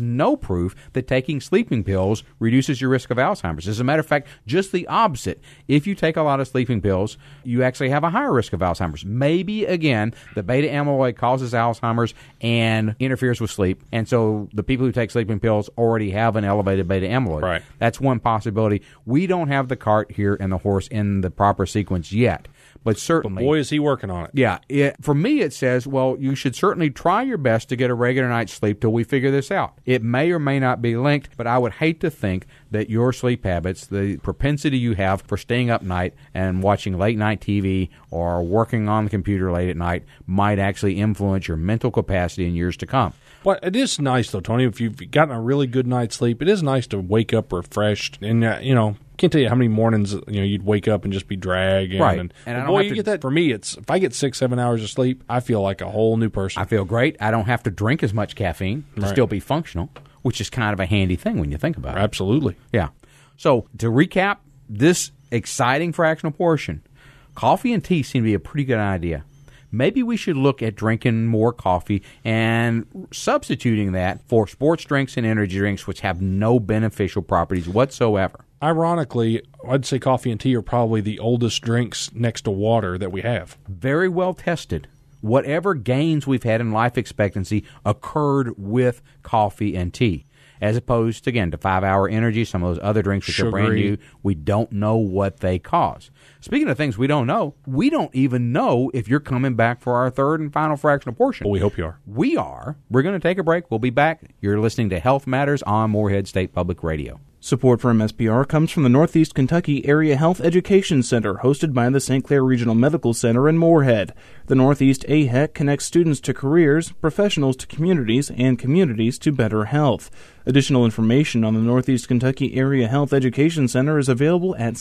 [SPEAKER 2] that taking sleeping pills reduces your risk of Alzheimer's. As a matter of fact, just the opposite. If you take a lot of sleeping pills, you actually have a higher risk of Alzheimer's. Maybe, again, the beta amyloid causes Alzheimer's and interferes with sleep. And so the people who take sleeping pills already have an elevated beta amyloid.
[SPEAKER 3] Right.
[SPEAKER 2] That's one possibility. We don't have the cart here and the horse in the proper sequence yet. But certainly,
[SPEAKER 3] But boy, is he working on it.
[SPEAKER 2] Yeah. For me, it says, well, you should certainly try your best to get a regular night's sleep till we figure this out. It may or may not be linked, but I would hate to think that your sleep habits, the propensity you have for staying up night and watching late-night TV or working on the computer late at night might actually influence your mental capacity in years to come.
[SPEAKER 3] Well, it is nice, though, Tony, if you've gotten a really good night's sleep, it is nice to wake up refreshed. And, can't tell you how many mornings you'd wake up and just be dragging.
[SPEAKER 2] Right.
[SPEAKER 3] And
[SPEAKER 2] I don't
[SPEAKER 3] boy,
[SPEAKER 2] have
[SPEAKER 3] you
[SPEAKER 2] to-
[SPEAKER 3] get that. For me, it's if I get 6-7 hours of sleep, I feel like a whole new person.
[SPEAKER 2] I feel great. I don't have to drink as much caffeine to
[SPEAKER 3] Right.
[SPEAKER 2] still be functional, which is kind of a handy thing when you think about it.
[SPEAKER 3] Absolutely.
[SPEAKER 2] Yeah. So to recap this exciting fractional portion, coffee and tea seem to be a pretty good idea. Maybe we should look at drinking more coffee and substituting that for sports drinks and energy drinks, which have no beneficial properties whatsoever.
[SPEAKER 3] Ironically, I'd say coffee and tea are probably the oldest drinks next to water that we have.
[SPEAKER 2] Very well tested. Whatever gains we've had in life expectancy occurred with coffee and tea, as opposed, again, to 5-Hour Energy, some of those other drinks which are brand
[SPEAKER 3] Sugary.
[SPEAKER 2] new. We don't know what they cause. Speaking of things we don't know, we don't even know if you're coming back for our third and final fractional portion.
[SPEAKER 3] Well, we hope you are.
[SPEAKER 2] We are. We're going to take a break. We'll be back. You're listening to Health Matters on Moorhead State Public Radio.
[SPEAKER 1] Support for MSPR comes from the Northeast Kentucky Area Health Education Center, hosted by the St. Clair Regional Medical Center in Moorhead. The Northeast AHEC connects students to careers, professionals to communities, and communities to better health. Additional information on the Northeast Kentucky Area Health Education Center is available at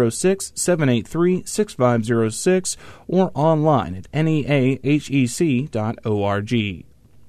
[SPEAKER 1] 606-783-6506 or online at neahec.org.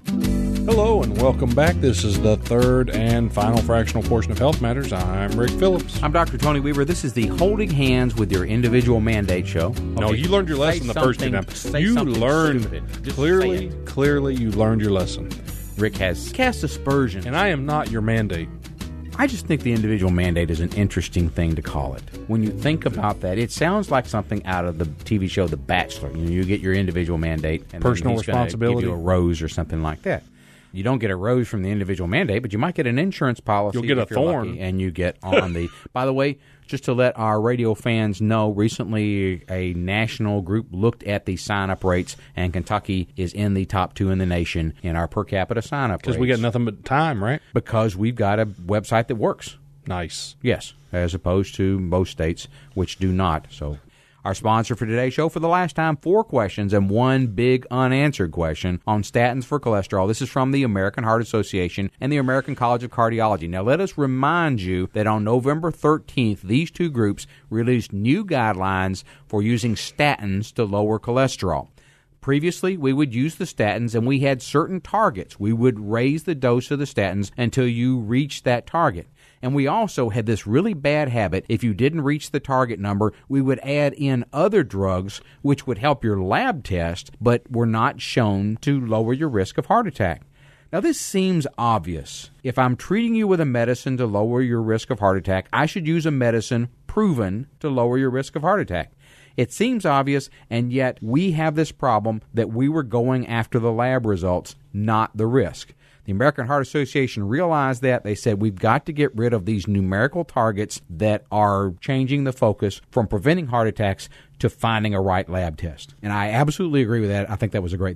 [SPEAKER 3] Hello and welcome back. This is the third and final fractional portion of Health Matters. I'm Rick Phillips.
[SPEAKER 2] I'm Dr. Tony Weaver. This is the Holding Hands with Your Individual Mandate show.
[SPEAKER 3] No,
[SPEAKER 2] Okay,
[SPEAKER 3] you learned your lesson the first two
[SPEAKER 2] something-
[SPEAKER 3] times.
[SPEAKER 2] say
[SPEAKER 3] You
[SPEAKER 2] something
[SPEAKER 3] learned
[SPEAKER 2] stupid. Just say it.
[SPEAKER 3] clearly you learned your lesson.
[SPEAKER 2] Rick has cast aspersions.
[SPEAKER 3] And I am not your mandate.
[SPEAKER 2] I just think the individual mandate is an interesting thing to call it. When you think about that, it sounds like something out of the TV show The Bachelor. You get your individual mandate. And
[SPEAKER 3] Personal
[SPEAKER 2] then he's gonna
[SPEAKER 3] responsibility.
[SPEAKER 2] give you a rose or something like that. You don't get a rose from the individual mandate, but you might get an insurance policy.
[SPEAKER 3] You'll get
[SPEAKER 2] if
[SPEAKER 3] a
[SPEAKER 2] you're
[SPEAKER 3] thorn.
[SPEAKER 2] lucky, and you get on the... By the way, just to let our radio fans know, recently a national group looked at the sign-up rates, and Kentucky is in the top 2 in the nation in our per capita sign-up rates.
[SPEAKER 3] Because we got nothing but time, right?
[SPEAKER 2] Because we've got a website that works.
[SPEAKER 3] Nice.
[SPEAKER 2] Yes, as opposed to most states which do not. So our sponsor for today's show, for the last time, 4 questions and 1 big unanswered question on statins for cholesterol. This is from the American Heart Association and the American College of Cardiology. Now, let us remind you that on November 13th, these 2 groups released new guidelines for using statins to lower cholesterol. Previously, we would use the statins and we had certain targets. We would raise the dose of the statins until you reached that target. And we also had this really bad habit. If you didn't reach the target number, we would add in other drugs which would help your lab test, but were not shown to lower your risk of heart attack. Now, this seems obvious. If I'm treating you with a medicine to lower your risk of heart attack, I should use a medicine proven to lower your risk of heart attack. It seems obvious, and yet we have this problem that we were going after the lab results, not the risk. The American Heart Association realized that. They said we've got to get rid of these numerical targets that are changing the focus from preventing heart attacks to finding a right lab test. And I absolutely agree with that. I think that was a great thing.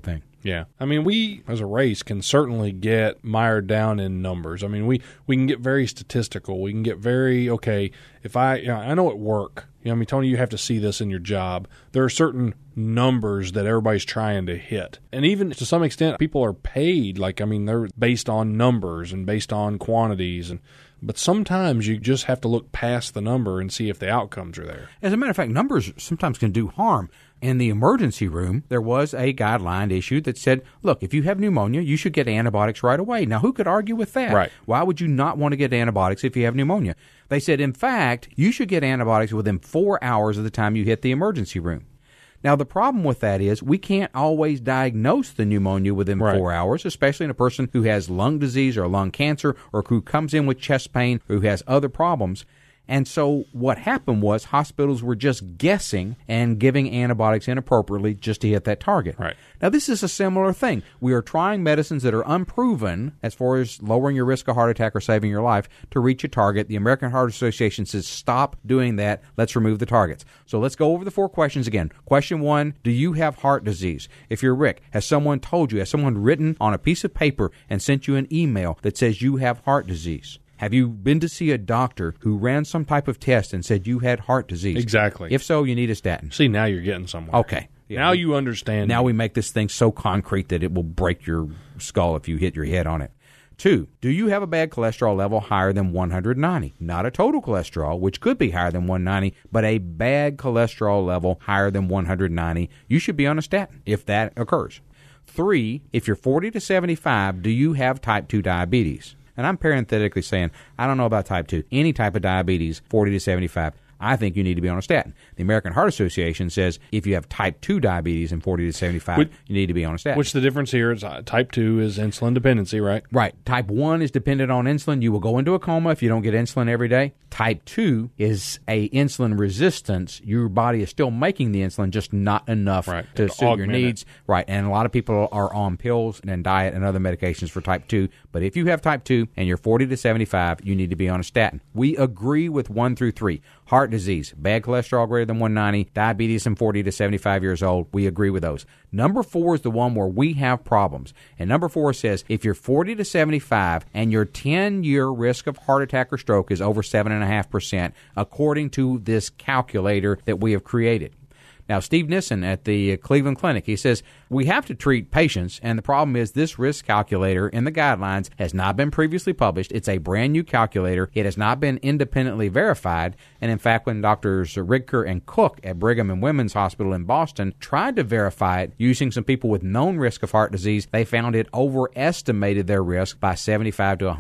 [SPEAKER 3] Yeah. I mean, we as a race can certainly get mired down in numbers. I mean, we can get very statistical. We can get very, okay, if I know at work, I mean, Tony, you have to see this in your job. There are certain numbers that everybody's trying to hit. And even to some extent, people are paid. Like, I mean, they're based on numbers and based on quantities. But sometimes you just have to look past the number and see if the outcomes are there.
[SPEAKER 2] As a matter of fact, numbers sometimes can do harm. In the emergency room, there was a guideline issued that said, look, if you have pneumonia, you should get antibiotics right away. Now, who could argue with that?
[SPEAKER 3] Right.
[SPEAKER 2] Why would you not want to get antibiotics if you have pneumonia? They said, in fact, you should get antibiotics within 4 hours of the time you hit the emergency room. Now, the problem with that is we can't always diagnose the pneumonia within 4 hours, especially in a person who has lung disease or lung cancer or who comes in with chest pain or who has other problems. And so what happened was hospitals were just guessing and giving antibiotics inappropriately just to hit that target.
[SPEAKER 3] Right.
[SPEAKER 2] Now, this is a similar thing. We are trying medicines that are unproven as far as lowering your risk of heart attack or saving your life to reach a target. The American Heart Association says, stop doing that. Let's remove the targets. So let's go over the 4 questions again. Question 1, do you have heart disease? If you're Rick, has someone told you, has someone written on a piece of paper and sent you an email that says you have heart disease? Have you been to see a doctor who ran some type of test and said you had heart disease?
[SPEAKER 3] Exactly.
[SPEAKER 2] If so, you need a statin.
[SPEAKER 3] See, now you're getting somewhere.
[SPEAKER 2] Okay. Yeah,
[SPEAKER 3] now you understand.
[SPEAKER 2] Now we make this thing so concrete that it will break your skull if you hit your head on it. 2, do you have a bad cholesterol level higher than 190? Not a total cholesterol, which could be higher than 190, but a bad cholesterol level higher than 190. You should be on a statin if that occurs. 3, if you're 40 to 75, do you have type 2 diabetes? And I'm parenthetically saying, I don't know about type 2. Any type of diabetes, 40 to 75, I think you need to be on a statin. The American Heart Association says if you have type 2 diabetes and 40 to 75, you need to be on a statin.
[SPEAKER 3] Which the difference here is type 2 is insulin dependency, right?
[SPEAKER 2] Right. Type 1 is dependent on insulin. You will go into a coma if you don't get insulin every day. Type 2 is a insulin resistance. Your body is still making the insulin, just not enough to suit your needs. Right. And a lot of people are on pills and diet and other medications for type 2. But if you have type 2 and you're 40 to 75, you need to be on a statin. We agree with 1 through 3. Heart disease, bad cholesterol greater than 190, diabetes in 40 to 75 years old. We agree with those. Number 4 is the one where we have problems. And number 4 says if you're 40 to 75 and your 10-year risk of heart attack or stroke is over 7.5%, according to this calculator that we have created. Now, Steve Nissen at the Cleveland Clinic, he says, we have to treat patients, and the problem is this risk calculator in the guidelines has not been previously published. It's a brand new calculator. It has not been independently verified. And in fact, when Drs. Ridker and Cook at Brigham and Women's Hospital in Boston tried to verify it using some people with known risk of heart disease, they found it overestimated their risk by 75 to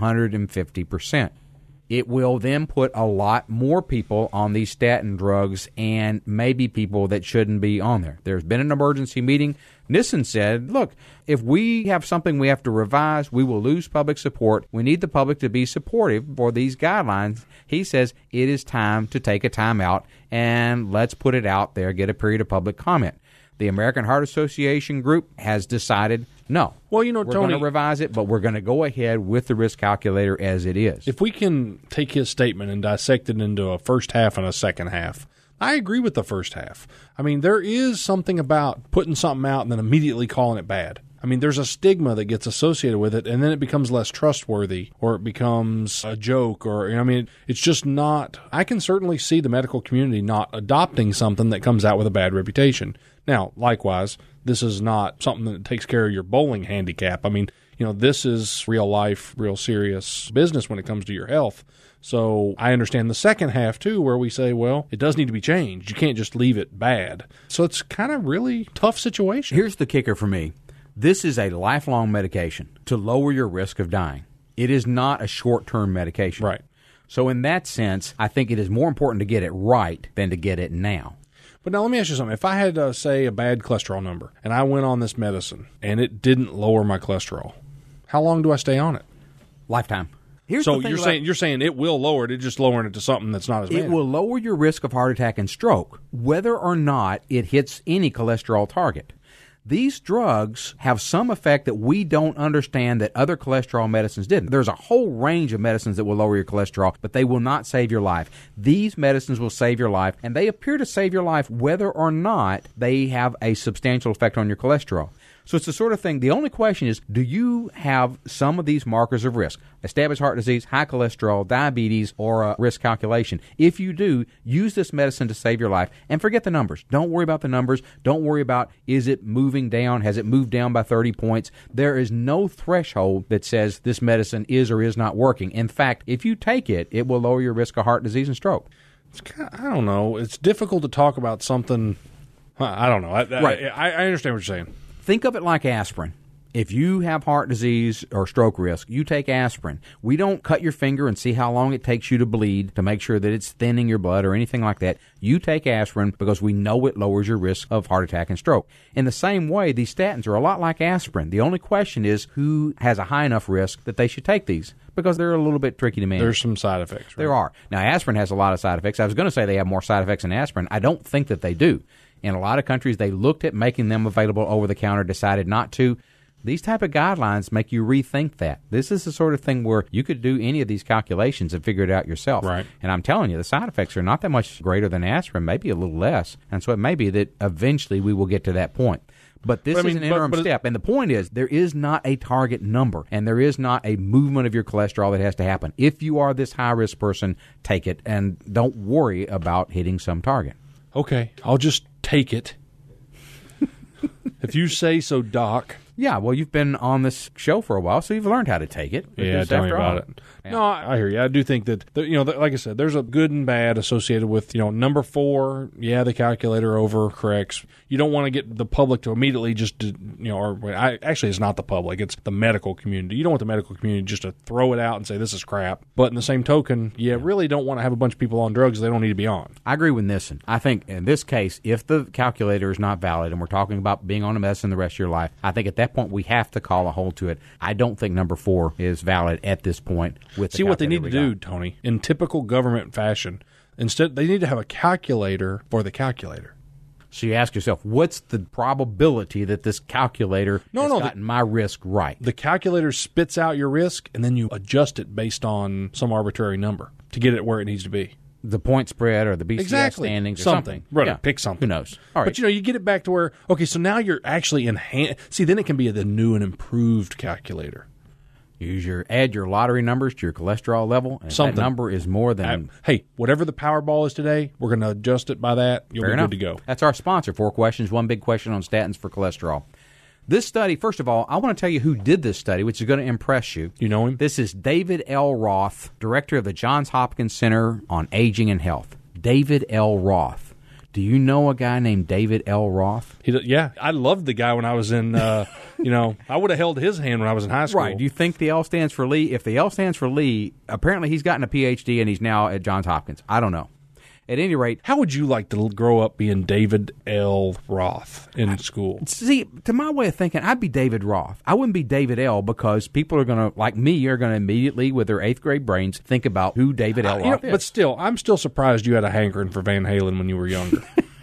[SPEAKER 2] 150%. It will then put a lot more people on these statin drugs and maybe people that shouldn't be on there. There's been an emergency meeting. Nissen said, look, if we have something we have to revise, we will lose public support. We need the public to be supportive for these guidelines. He says it is time to take a time out and let's put it out there, get a period of public comment. The American Heart Association group has decided, no. Well,
[SPEAKER 3] Tony,
[SPEAKER 2] we're going to revise it, but we're going to go ahead with the risk calculator as it is.
[SPEAKER 3] If we can take his statement and dissect it into a first half and a second half, I agree with the first half. I mean, there is something about putting something out and then immediately calling it bad. I mean, there's a stigma that gets associated with it, and then it becomes less trustworthy, or it becomes a joke, or, I mean, it's just not. I can certainly see the medical community not adopting something that comes out with a bad reputation. Now, likewise, this is not something that takes care of your bowling handicap. I mean, this is real life, real serious business when it comes to your health. So I understand the second half, too, where we say, well, it does need to be changed. You can't just leave it bad. So it's kind of really tough situation.
[SPEAKER 2] Here's the kicker for me. This is a lifelong medication to lower your risk of dying. It is not a short-term medication.
[SPEAKER 3] Right.
[SPEAKER 2] So in that sense, I think it is more important to get it right than to get it now.
[SPEAKER 3] But now let me ask you something. If I had, say, a bad cholesterol number, and I went on this medicine, and it didn't lower my cholesterol, how long do I stay on it?
[SPEAKER 2] Lifetime.
[SPEAKER 3] So you're saying it will lower it, it's just lowering it to something that's not as bad.
[SPEAKER 2] It will lower your risk of heart attack and stroke, whether or not it hits any cholesterol target. These drugs have some effect that we don't understand that other cholesterol medicines didn't. There's a whole range of medicines that will lower your cholesterol, but they will not save your life. These medicines will save your life, and they appear to save your life whether or not they have a substantial effect on your cholesterol. So it's the sort of thing, the only question is, do you have some of these markers of risk? Established heart disease, high cholesterol, diabetes, or a risk calculation. If you do, use this medicine to save your life and forget the numbers. Don't worry about the numbers. Don't worry about, is it moving down? Has it moved down by 30 points? There is no threshold that says this medicine is or is not working. In fact, if you take it, it will lower your risk of heart disease and stroke.
[SPEAKER 3] I don't know. It's difficult to talk about something. I don't know. I understand what you're saying.
[SPEAKER 2] Think of it like aspirin. If you have heart disease or stroke risk, you take aspirin. We don't cut your finger and see how long it takes you to bleed to make sure that it's thinning your blood or anything like that. You take aspirin because we know it lowers your risk of heart attack and stroke. In the same way, these statins are a lot like aspirin. The only question is who has a high enough risk that they should take these, because they're a little bit tricky to manage.
[SPEAKER 3] There's some side effects, right? There
[SPEAKER 2] are. Now, aspirin has a lot of side effects. I was going to say they have more side effects than aspirin. I don't think that they do. In a lot of countries, they looked at making them available over the counter, decided not to. These type of guidelines make you rethink that. This is the sort of thing where you could do any of these calculations and figure it out yourself.
[SPEAKER 3] Right.
[SPEAKER 2] And I'm telling you, the side effects are not that much greater than aspirin, maybe a little less. And so it may be that eventually we will get to that point. But this is an interim step. And the point is, there is not a target number, and there is not a movement of your cholesterol that has to happen. If you are this high-risk person, take it, and don't worry about hitting some target.
[SPEAKER 3] Okay, I'll just take it. If you say so, Doc.
[SPEAKER 2] Yeah, well, you've been on this show for a while, so you've learned how to take it.
[SPEAKER 3] Yeah, tell me about it. Yeah. No, I hear you. I do think that, like I said, there's a good and bad associated with, number 4, the calculator overcorrects. You don't want to get the public to immediately just, actually it's not the public, it's the medical community. You don't want the medical community just to throw it out and say this is crap. But in the same token, really don't want to have a bunch of people on drugs they don't need to be on.
[SPEAKER 2] I agree with Nissen. I think in this case, if the calculator is not valid, and we're talking about being on a medicine the rest of your life, I think at that point we have to call a hold to it. I don't think number 4 is valid at this point.
[SPEAKER 3] See what they need to do, Tony, in typical government fashion. Instead, they need to have a calculator for the calculator.
[SPEAKER 2] So you ask yourself, what's the probability that this calculator has gotten my risk right?
[SPEAKER 3] The calculator spits out your risk, and then you adjust it based on some arbitrary number to get it where it needs to be.
[SPEAKER 2] The point spread or the BCS standings or something.
[SPEAKER 3] Right, yeah. Pick something.
[SPEAKER 2] Who knows? All right.
[SPEAKER 3] But, you get it back to where, okay, so now you're actually See, then it can be the new and improved calculator.
[SPEAKER 2] Add your lottery numbers to your cholesterol level, and if that number is more than...
[SPEAKER 3] Hey, whatever the Powerball is today, we're going to adjust it by that. You'll be good to go.
[SPEAKER 2] That's our sponsor. 4 questions, 1 big question on statins for cholesterol. This study, first of all, I want to tell you who did this study, which is going to impress you.
[SPEAKER 3] You know him?
[SPEAKER 2] This is David L. Roth, director of the Johns Hopkins Center on Aging and Health. David L. Roth. Do you know a guy named David L. Roth?
[SPEAKER 3] Yeah, I loved the guy when I was in, I would have held his hand when I was in high school.
[SPEAKER 2] Right. Do you think the L stands for Lee? If the L stands for Lee, apparently he's gotten a Ph.D. and he's now at Johns Hopkins. I don't know. At any rate,
[SPEAKER 3] how would you like to grow up being David L. Roth in school?
[SPEAKER 2] See, to my way of thinking, I'd be David Roth. I wouldn't be David L. because people are going to, like me, are going to immediately, with their 8th grade brains, think about who David L. Roth is.
[SPEAKER 3] But still, I'm still surprised you had a hankering for Van Halen when you were younger.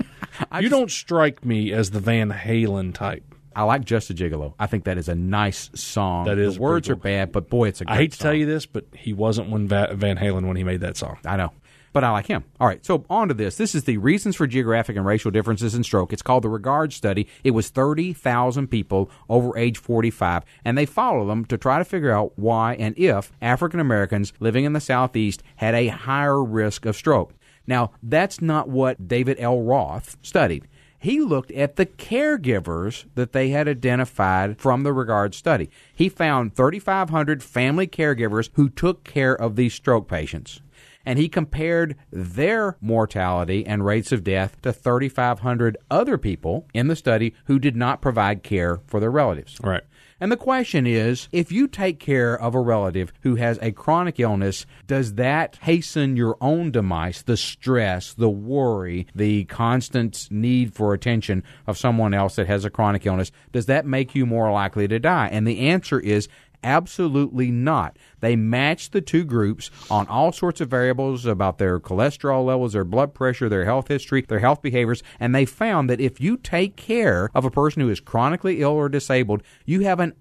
[SPEAKER 3] You don't strike me as the Van Halen type.
[SPEAKER 2] I like Just a Gigolo. I think that is a nice song.
[SPEAKER 3] That is.
[SPEAKER 2] The words are bad, but boy, it's a great song.
[SPEAKER 3] I hate to tell you this, but he wasn't Van Halen when he made that song.
[SPEAKER 2] I know. But I like him. All right, so on to this. This is the Reasons for Geographic and Racial Differences in Stroke. It's called the Regard Study. It was 30,000 people over age 45, and they follow them to try to figure out why and if African Americans living in the Southeast had a higher risk of stroke. Now, that's not what David L. Roth studied. He looked at the caregivers that they had identified from the Regard Study. He found 3,500 family caregivers who took care of these stroke patients. And he compared their mortality and rates of death to 3,500 other people in the study who did not provide care for their relatives.
[SPEAKER 3] Right.
[SPEAKER 2] And the question is, if you take care of a relative who has a chronic illness, does that hasten your own demise, the stress, the worry, the constant need for attention of someone else that has a chronic illness? Does that make you more likely to die? And the answer is absolutely not. They matched the two groups on all sorts of variables about their cholesterol levels, their blood pressure, their health history, their health behaviors, and they found that if you take care of a person who is chronically ill or disabled, you have an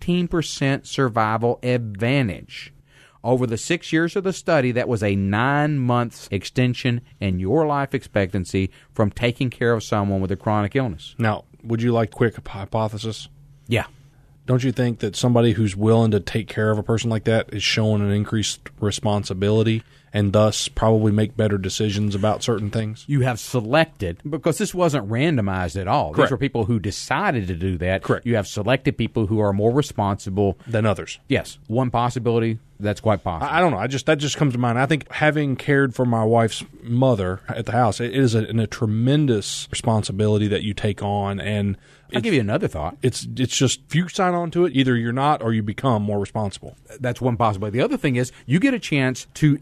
[SPEAKER 2] 18% survival advantage. Over the 6 years of the study, that was a 9 months extension in your life expectancy from taking care of someone with a chronic illness.
[SPEAKER 3] Now, would you like quick hypothesis?
[SPEAKER 2] Yeah.
[SPEAKER 3] Don't you think that somebody who's willing to take care of a person like that is showing an increased responsibility and thus probably make better decisions about certain things?
[SPEAKER 2] You have selected, because this wasn't randomized at all.
[SPEAKER 3] Correct.
[SPEAKER 2] These were people who decided to do that.
[SPEAKER 3] Correct.
[SPEAKER 2] You have selected people who are more responsible
[SPEAKER 3] Than others.
[SPEAKER 2] Yes. One possibility, that's quite possible.
[SPEAKER 3] I don't know. That just comes to mind. I think having cared for my wife's mother at the house, it is a tremendous responsibility that you take on, and
[SPEAKER 2] I'll give you another thought.
[SPEAKER 3] It's just, if you sign on to it, either you're not or you become more responsible.
[SPEAKER 2] That's one possibility. The other thing is you get a chance to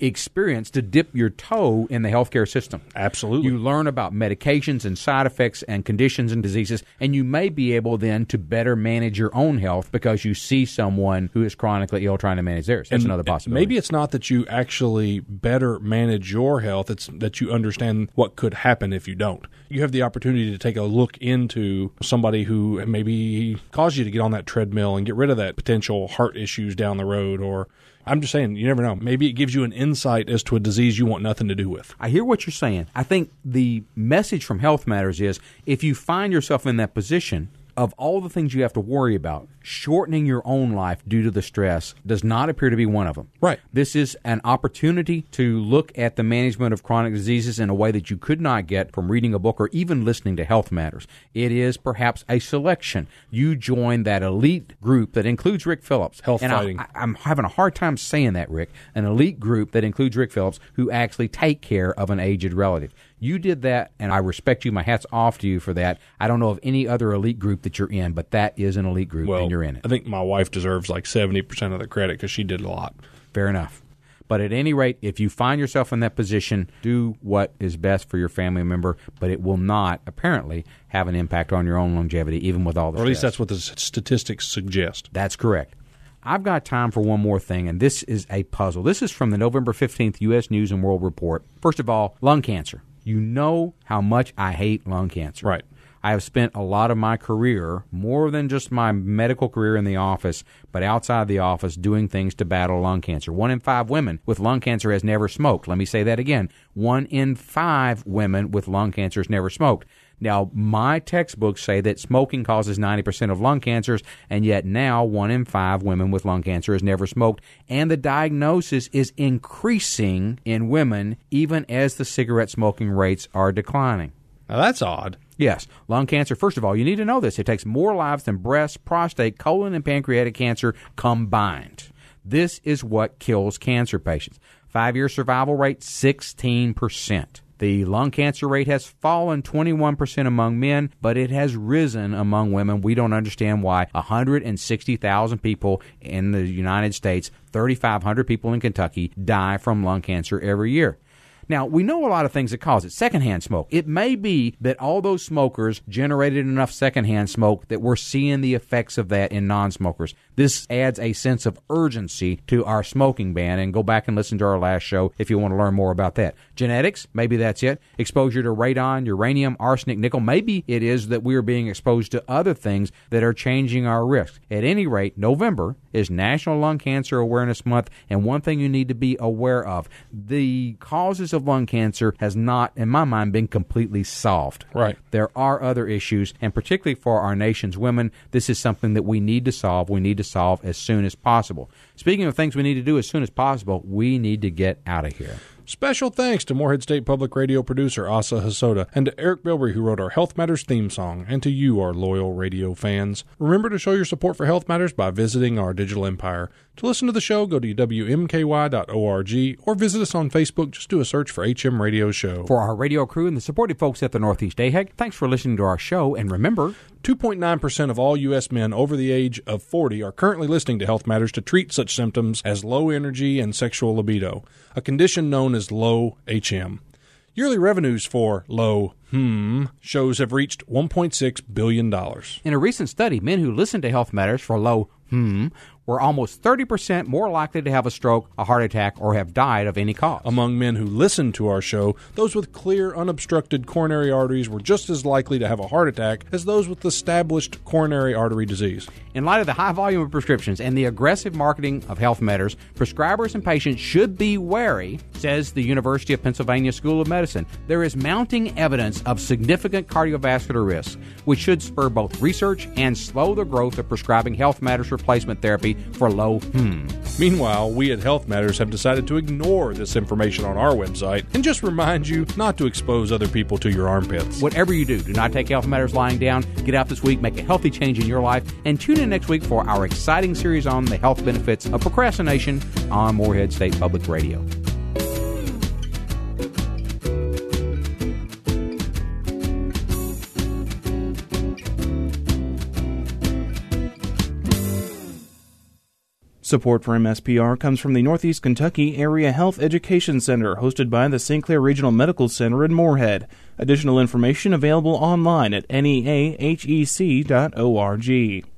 [SPEAKER 2] dip your toe in the healthcare system.
[SPEAKER 3] Absolutely.
[SPEAKER 2] You learn about medications and side effects and conditions and diseases, and you may be able then to better manage your own health because you see someone who is chronically ill trying to manage theirs. That's another possibility.
[SPEAKER 3] Maybe it's not that you actually better manage your health, it's that you understand what could happen if you don't. You have the opportunity to take a look into somebody who maybe caused you to get on that treadmill and get rid of that potential heart issues down the road, or I'm just saying, you never know. Maybe it gives you an insight as to a disease you want nothing to do with.
[SPEAKER 2] I hear what you're saying. I think the message from Health Matters is if you find yourself in that position, of all the things you have to worry about, shortening your own life due to the stress does not appear to be one of them.
[SPEAKER 3] Right.
[SPEAKER 2] This is an opportunity to look at the management of chronic diseases in a way that you could not get from reading a book or even listening to Health Matters. It is perhaps a selection. You join that elite group that includes Rick Phillips.
[SPEAKER 3] Health
[SPEAKER 2] and
[SPEAKER 3] fighting.
[SPEAKER 2] I'm having a hard time saying that, Rick. An elite group that includes Rick Phillips who actually take care of an aged relative. You did that, and I respect you. My hat's off to you for that. I don't know of any other elite group that you're in, but that is an elite group, and you're in it.
[SPEAKER 3] I think my wife deserves like 70% of the credit because she did a lot.
[SPEAKER 2] Fair enough. But at any rate, if you find yourself in that position, do what is best for your family member, but it will not, apparently, have an impact on your own longevity, even with all the stress.
[SPEAKER 3] Or at least that's what the statistics suggest.
[SPEAKER 2] That's correct. I've got time for one more thing, and this is a puzzle. This is from the November 15th U.S. News & World Report. First of all, lung cancer. You know how much I hate lung cancer.
[SPEAKER 3] Right.
[SPEAKER 2] I have spent a lot of my career, more than just my medical career in the office, but outside the office, doing things to battle lung cancer. 1 in 5 women with lung cancer has never smoked. Let me say that again. 1 in 5 women with lung cancer has never smoked. Now, my textbooks say that smoking causes 90% of lung cancers, and yet now 1 in 5 women with lung cancer has never smoked, and the diagnosis is increasing in women even as the cigarette smoking rates are declining.
[SPEAKER 3] Now, that's odd.
[SPEAKER 2] Yes. Lung cancer, first of all, you need to know this. It takes more lives than breast, prostate, colon, and pancreatic cancer combined. This is what kills cancer patients. 5-year survival rate, 16%. The lung cancer rate has fallen 21% among men, but it has risen among women. We don't understand why. 160,000 people in the United States, 3,500 people in Kentucky die from lung cancer every year. Now, we know a lot of things that cause it. Secondhand smoke. It may be that all those smokers generated enough secondhand smoke that we're seeing the effects of that in non-smokers. This adds a sense of urgency to our smoking ban, and go back and listen to our last show if you want to learn more about that. Genetics, maybe that's it. Exposure to radon, uranium, arsenic, nickel. Maybe it is that we are being exposed to other things that are changing our risk. At any rate, November is National Lung Cancer Awareness Month, and one thing you need to be aware of, the causes of lung cancer has not, in my mind, been completely solved.
[SPEAKER 3] Right.
[SPEAKER 2] There are other issues, and particularly for our nation's women, this is something that we need to solve. We need to solve as soon as possible. Speaking of things we need to do as soon as possible, we need to get out of here.
[SPEAKER 3] Special thanks to Morehead State Public Radio producer Asa Hasoda, and to Eric Bilbrey, who wrote our Health Matters theme song, and to you, our loyal radio fans. Remember to show your support for Health Matters by visiting our digital empire. To listen to the show, go to WMKY.org or visit us on Facebook. Just do a search for HM Radio Show.
[SPEAKER 2] For our radio crew and the supportive folks at the Northeast AHEC, thanks for listening to our show, and remember,
[SPEAKER 3] 2.9% of all U.S. men over the age of 40 are currently listening to Health Matters to treat such symptoms as low energy and sexual libido, a condition known as low HM. Yearly revenues for low shows have reached $1.6 billion.
[SPEAKER 2] in a recent study, men who listened to Health Matters for low were almost 30% more likely to have a stroke, a heart attack, or have died of any cause.
[SPEAKER 3] Among men who listened to our show, those with clear, unobstructed coronary arteries were just as likely to have a heart attack as those with established coronary artery disease.
[SPEAKER 2] In light of the high volume of prescriptions and the aggressive marketing of Health Matters, prescribers and patients should be wary, says the University of Pennsylvania School of Medicine. There is mounting evidence of significant cardiovascular risk, which should spur both research and slow the growth of prescribing Health Matters replacement therapy for low
[SPEAKER 3] Meanwhile, we at Health Matters have decided to ignore this information on our website and just remind you not to expose other people to your armpits.
[SPEAKER 2] Whatever you do not take Health Matters lying down. Get out this week, make a healthy change in your life, and tune in next week for our exciting series on the health benefits of procrastination on Morehead State Public Radio.
[SPEAKER 1] Support for MSPR comes from the Northeast Kentucky Area Health Education Center, hosted by the St. Clair Regional Medical Center in Morehead. Additional information available online at neahec.org.